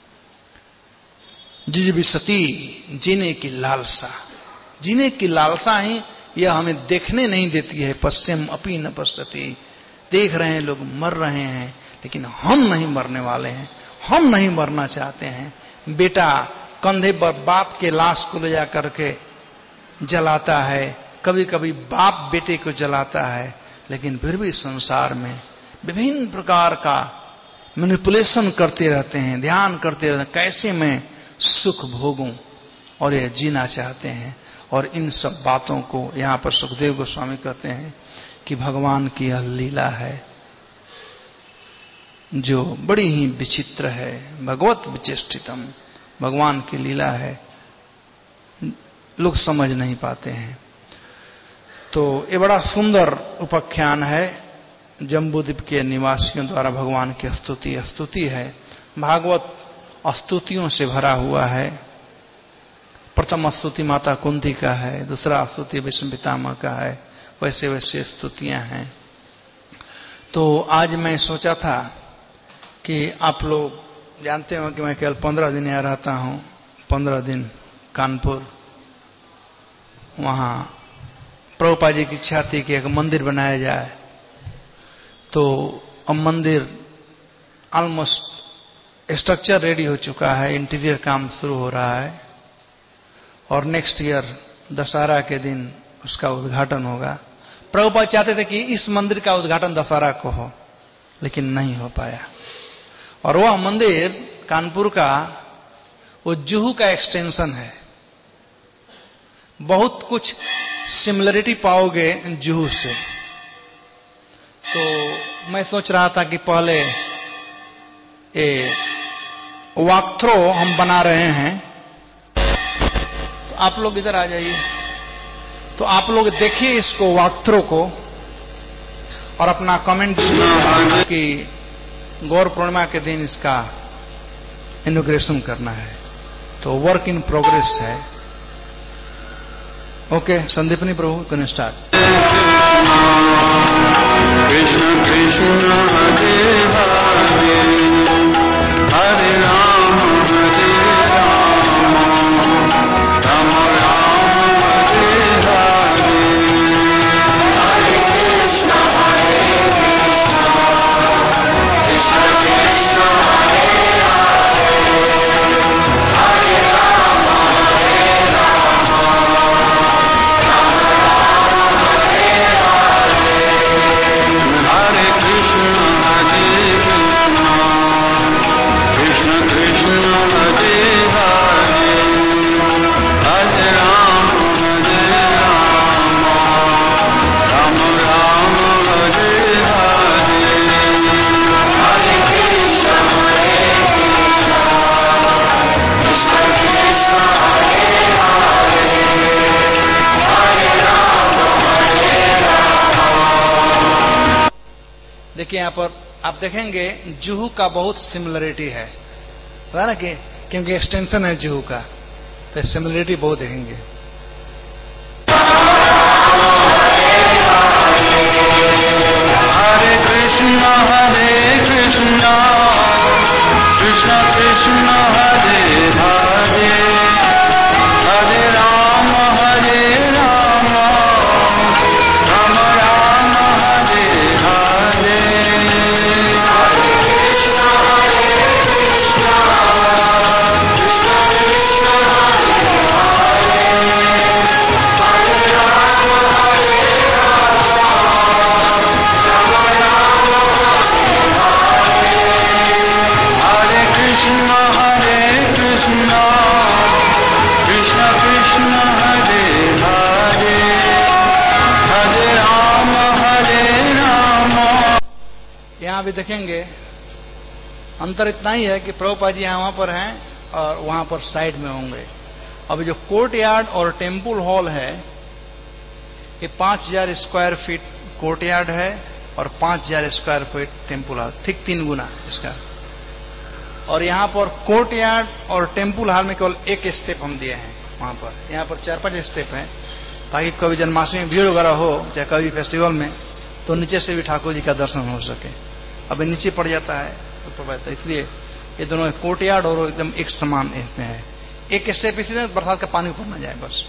Speaker 1: जिजीविषति, जीने की लालसा, जीने की लालसा ही यह हमें देखने नहीं देती है। पश्चिम अपी न पश्यति, देख रहे हैं लोग मर रहे हैं, लेकिन हम नहीं मरने वाले हैं, हम नहीं मरना चाहते हैं। बेटा कंधे पर बाप के लाश को ले जा करके जलाता है, कभी कभी बाप बेटे को जलाता है, लेकिन फिर भी संसार में विभिन्न प्रकार का मैनिपुलेशन करते रहते हैं, ध्यान करते रहते हैं कैसे मैं सुख भोगूं, और यह जीना चाहते हैं। और इन सब बातों को यहां पर सुखदेव गोस्वामी कहते हैं कि भगवान की यह लीला है जो बड़ी ही विचित्र है। भगवत विचेष्टितम, भगवान की लीला है, लोग समझ नहीं पाते हैं। तो ये बड़ा सुंदर उपाख्यान है, जम्बूद्वीप के निवासियों द्वारा भगवान की स्तुति स्तुति है। भागवत स्तुतियों से भरा हुआ है। प्रथम स्तुति माता कुंती का है, दूसरा स्तुति विष्णु पितामह का है, वैसे वैसे स्तुतियां हैं। तो आज मैं सोचा था कि आप लोग जानते हो कि मैं केवल पंद्रह दिन यहाँ रहता हूं, पंद्रह दिन कानपुर, वहां प्रभुपाद जी की इच्छा थी कि एक मंदिर बनाया जाए। तो अब मंदिर ऑलमोस्ट स्ट्रक्चर रेडी हो चुका है, इंटीरियर काम शुरू हो रहा है, और नेक्स्ट ईयर दशहरा के दिन उसका उद्घाटन होगा। प्रभुपाद चाहते थे कि इस मंदिर का उद्घाटन दशहरा को हो, लेकिन नहीं हो पाया। और वह मंदिर कानपुर का वो जुहू का एक्सटेंशन है। बहुत कुछ सिमिलरिटी पाओगे जुहू से। तो मैं सोच रहा था कि पहले ये वॉक थ्रो हम बना रहे हैं, तो आप लोग इधर आ जाइए। तो आप लोग देखिए इसको, वॉक थ्रो को, और अपना कमेंट दीजिए कि गौर पूर्णिमा के दिन इसका इनॉग्रेशन करना है। तो वर्क इन प्रोग्रेस है। Okay, Sandipani Prabhu can start.
Speaker 2: Krishna Krishna Hare Hare, Hare Ram Hare Ram, Ram Ram Hare Hare, Hare Krishna Hare Krishna, Krishna Krishna Hare Hare, Hare Ram Hare Ram, Ram Ram Hare Hare, Hare Krishna Hare Krishna, Krishna Krishna Hare Hare, Hare Ram Hare Ram, Ram Ram Hare Hare, Hare Krishna Hare Krishna, Krishna Krishna Hare Hare, Hare Ram Hare Ram.
Speaker 1: देखिए यहाँ पर आप देखेंगे जुहू का बहुत सिमिलरिटी है, पता ना कि क्योंकि एक्सटेंशन है जुहू का, तो सिमिलरिटी बहुत देखेंगे।
Speaker 2: हरे कृष्ण हरे कृष्ण, कृष्ण कृष्ण हरे हरे, हरे राम हरे राम, राम राम हरे हरे, हरे कृष्ण हरे कृष्ण, कृष्ण कृष्ण हरे हरे, हरे राम हरे राम, राम राम हरे हरे, हरे कृष्ण हरे कृष्ण, कृष्ण कृष्ण हरे हरे, हरे राम हरे राम।
Speaker 1: यहाँ भी देखेंगे अंतर इतना ही है कि प्रभुपाद जी यहाँ वहां पर हैं और वहां पर साइड में होंगे। अब जो कोर्ट यार्ड और टेम्पल हॉल है, ये पांच हजार स्क्वायर फीट कोर्ट यार्ड है और पांच हजार स्क्वायर फीट टेम्पल हॉल, ठीक तीन गुना इसका। और यहाँ पर कोर्ट यार्ड और टेम्पल हॉल में केवल एक स्टेप हम दिए हैं वहां पर, यहाँ पर चार पांच स्टेप हैं, ताकि कभी जन्माष्टमी में भीड़ वगैरह हो चाहे कभी फेस्टिवल में, तो नीचे से भी ठाकुर जी का दर्शन हो सके। अब नीचे पड़ जाता है तो इसलिए ये दोनों कोर्ट यार्ड और एकदम एक समान इसमें है। एक स्टेप इसी तरह बरसात का पानी ऊपर न जाए बस।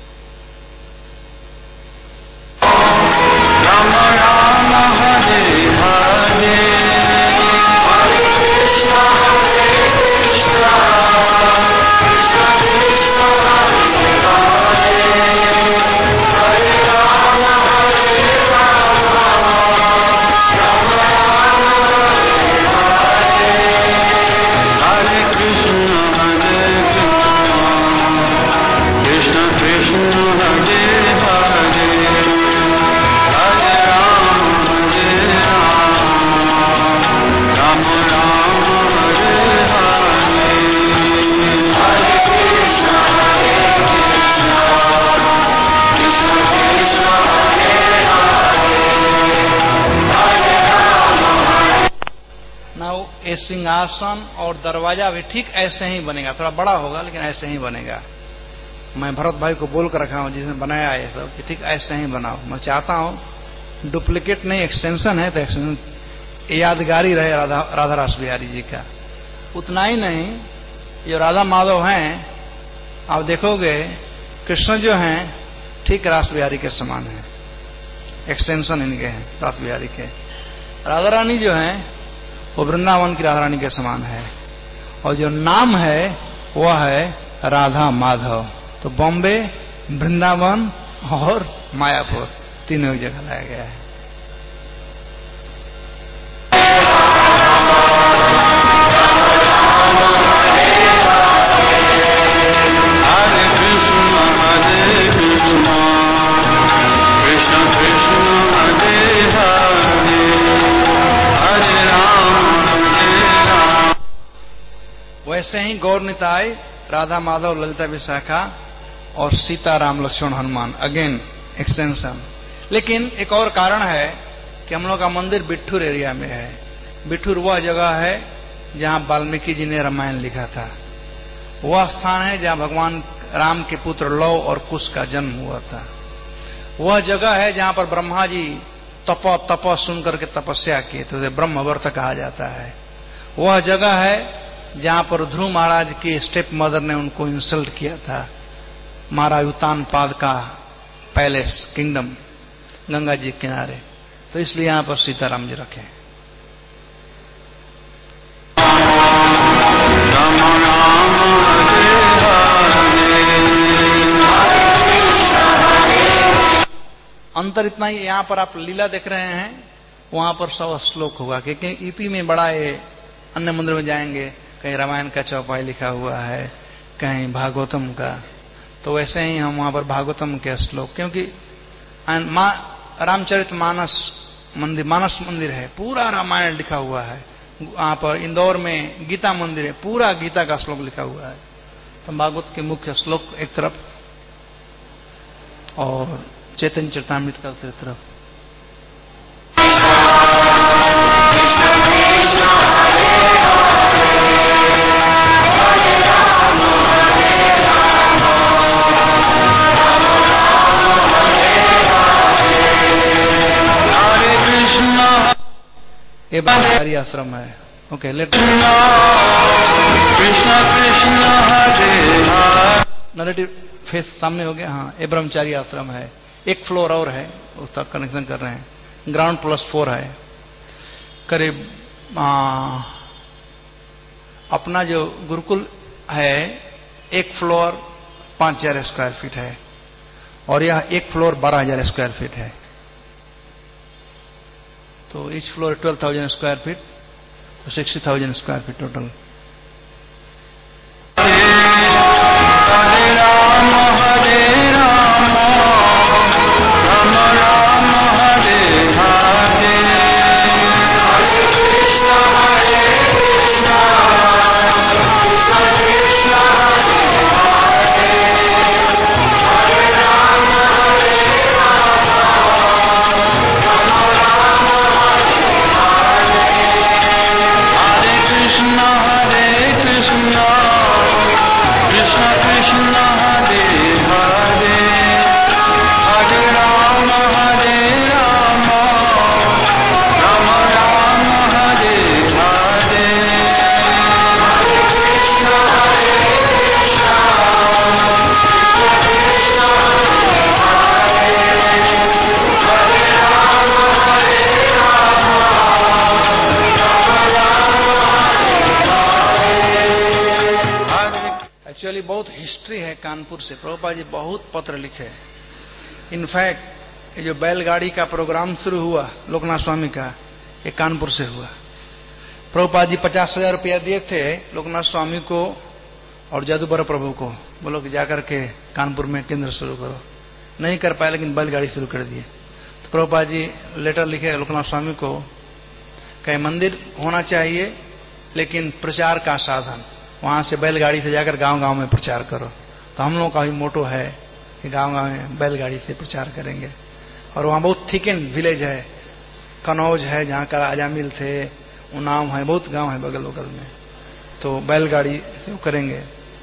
Speaker 2: राम राम हरे हरे, हरे कृष्ण हरे कृष्ण, कृष्ण कृष्ण हरे हरे, हरे राम हरे राम, राम राम हरे हरे, हरे कृष्ण हरे कृष्ण, कृष्ण कृष्ण हरे हरे, हरे राम हरे राम, राम राम हरे हरे, हरे कृष्ण हरे कृष्ण, कृष्ण कृष्ण हरे हरे, हरे राम हरे।
Speaker 1: ना ये सिंहासन और दरवाजा भी ठीक ऐसे ही बनेगा, थोड़ा बड़ा होगा लेकिन ऐसे ही बनेगा। मैं भरत भाई को बोल कर रखा हूं जिसने बनाया है सब कि ठीक ऐसे ही बनाओ। मैं चाहता हूं डुप्लीकेट नहीं, एक्सटेंशन है तो एक्सटेंशन यादगारी रहे राधा राधा रास बिहारी जी का। उतना ही नहीं, जो राधा माधव हैं आप देखोगे कृष्ण जो हैं ठीक रास बिहारी के समान है, एक्सटेंशन इनके हैं रास बिहारी के। राधा रानी जो हैं वो वृंदावन की राधा रानी के समान है, और जो नाम है वह है राधा माधव। तो बॉम्बे, वृंदावन और मायापुर तीनों एक जगह लाया गया है।
Speaker 2: हरे कृष्ण हरे कृष्ण, कृष्ण कृष्ण हरे हरे, हरे राम हरे राम।
Speaker 1: वैसे ही गौर निताय, राधा माधव, ललिता विशाखा और सीता राम लक्ष्मण हनुमान, अगेन एक्सटेंशन। लेकिन एक और कारण है कि हम लोग का मंदिर बिट्ठूर एरिया में है। बिट्ठूर वह जगह है जहां वाल्मीकि जी ने रामायण लिखा था, वह स्थान है जहां भगवान राम के पुत्र लव और कुश का जन्म हुआ था। वह जगह है जहां पर ब्रह्मा जी तप तप सुन करके तपस्या किए थे, तो ब्रह्मवर्त कहा जाता है। वह जगह है जहां पर ध्रुव महाराज की स्टेप मदर ने उनको इंसल्ट किया था, महाराज उतान पाद का पैलेस किंगडम गंगा जी के किनारे, तो इसलिए यहां पर सीताराम जी रखे। अंतर इतना ही, यहां पर आप लीला देख रहे हैं, वहां पर सब श्लोक होगा, क्योंकि ईपी में बड़ा ये अन्य मंदिर में जाएंगे, कहीं रामायण का चौपाई लिखा हुआ है, कहीं भागवतम का, तो वैसे ही हम वहां पर भागवतम के श्लोक, क्योंकि रामचरित मानस मंदिर मानस मंदिर है, पूरा रामायण लिखा हुआ है। वहां पर इंदौर में गीता मंदिर है, पूरा गीता का श्लोक लिखा हुआ है। तो भागवत के मुख्य श्लोक एक तरफ और चैतन्य चरितामृत का दूसरी तरफ। ये ब्रह्मचारी आश्रम है। Okay, let Krishna Krishna Hare Hare, narrative face सामने हो गया। हाँ, ये ब्रह्मचारी आश्रम है। एक फ्लोर और है, उसका कनेक्शन कर रहे हैं, ग्राउंड प्लस फोर है। करीब आ, अपना जो गुरुकुल है, एक फ्लोर पांच हजार स्क्वायर फीट है और यह एक फ्लोर बारह हजार स्क्वायर फीट है। तो each floor twelve thousand square feet, तो sixty thousand square feet total. Actually बहुत हिस्ट्री है कानपुर से। प्रभुपाद जी बहुत पत्र लिखे। इनफैक्ट ये जो बैलगाड़ी का प्रोग्राम शुरू हुआ लोकनाथ स्वामी का, ये कानपुर से हुआ। प्रभुपाद जी पचास हजार रुपया दिए थे लोकनाथ स्वामी को और जादूबर प्रभु को, बोलो कि जाकर के कानपुर में केंद्र शुरू करो। नहीं कर पाए, लेकिन बैलगाड़ी शुरू कर दिए। तो प्रभुपाद जी लेटर लिखे लोकनाथ स्वामी को, कहे मंदिर होना चाहिए लेकिन प्रचार का साधन वहां से बैलगाड़ी से जाकर गांव गांव में प्रचार करो। तो हम लोगों का भी मोटो है कि गांव गांव में बैलगाड़ी से प्रचार करेंगे। और वहां बहुत थिक एंड विलेज है, कनौज है जहां का राजा मिल थे, उन्नाव है, बहुत गांव है बगल बगल में, तो बैलगाड़ी से वो करेंगे।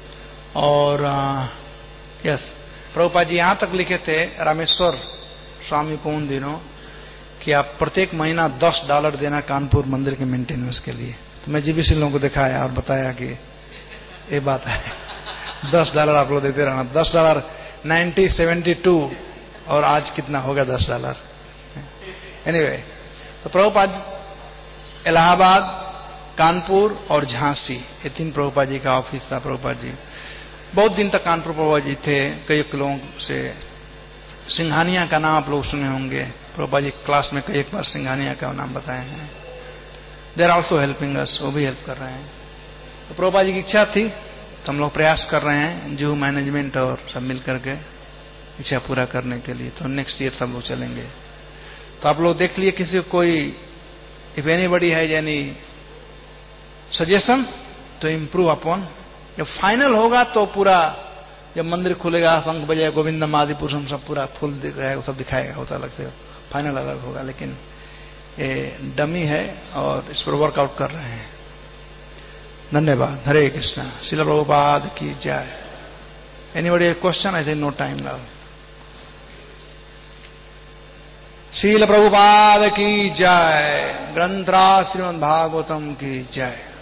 Speaker 1: और आ, यस, प्रभुपाद जी यहां तक लिखे थे रामेश्वर स्वामी को उन दिनों कि आप प्रत्येक महीना दस डॉलर देना कानपुर मंदिर के मेंटेनेंस के लिए। तो मैं जीबीसी लोगों को दिखाया और बताया कि ये बात है, दस डॉलर आप लोग देते रहना। दस डॉलर नाइनटी सेवेंटी टू और आज कितना होगा दस डॉलर। एनीवे, तो प्रभुपाद इलाहाबाद, कानपुर और झांसी, ये तीन प्रभुपाद जी का ऑफिस था। प्रभुपाद जी बहुत दिन तक कानपुर प्रभुपाद जी थे। कई लोगों से सिंघानिया का नाम आप लोग सुने होंगे, प्रभुपाद जी क्लास में कई एक बार सिंघानिया का नाम बताए हैं। They are also helping us, वो भी हेल्प कर रहे हैं। तो प्रभुपाद जी की इच्छा थी, तो हम लोग प्रयास कर रहे हैं जूहू मैनेजमेंट और सब मिल करके इच्छा पूरा करने के लिए। तो नेक्स्ट ईयर सब लोग चलेंगे। तो आप लोग देख लिए किसी को कोई, if anybody has any suggestion to improve upon. जब फाइनल होगा तो पूरा, जब मंदिर खुलेगा, शंख बजाए, गोविंदम आदि पुरुषम सब पूरा फुल दिख रहा है, वो सब दिखाएगा, होता अलग से, फाइनल अलग होगा। लेकिन ये डमी है और इस पर वर्कआउट कर रहे हैं। धन्यवाद। हरे कृष्णा। श्रील प्रभुपाद की जय। Anybody have question? I think no time now. शील प्रभुपाद की जय, ग्रंथराज श्रीमद् भागवतम की जय।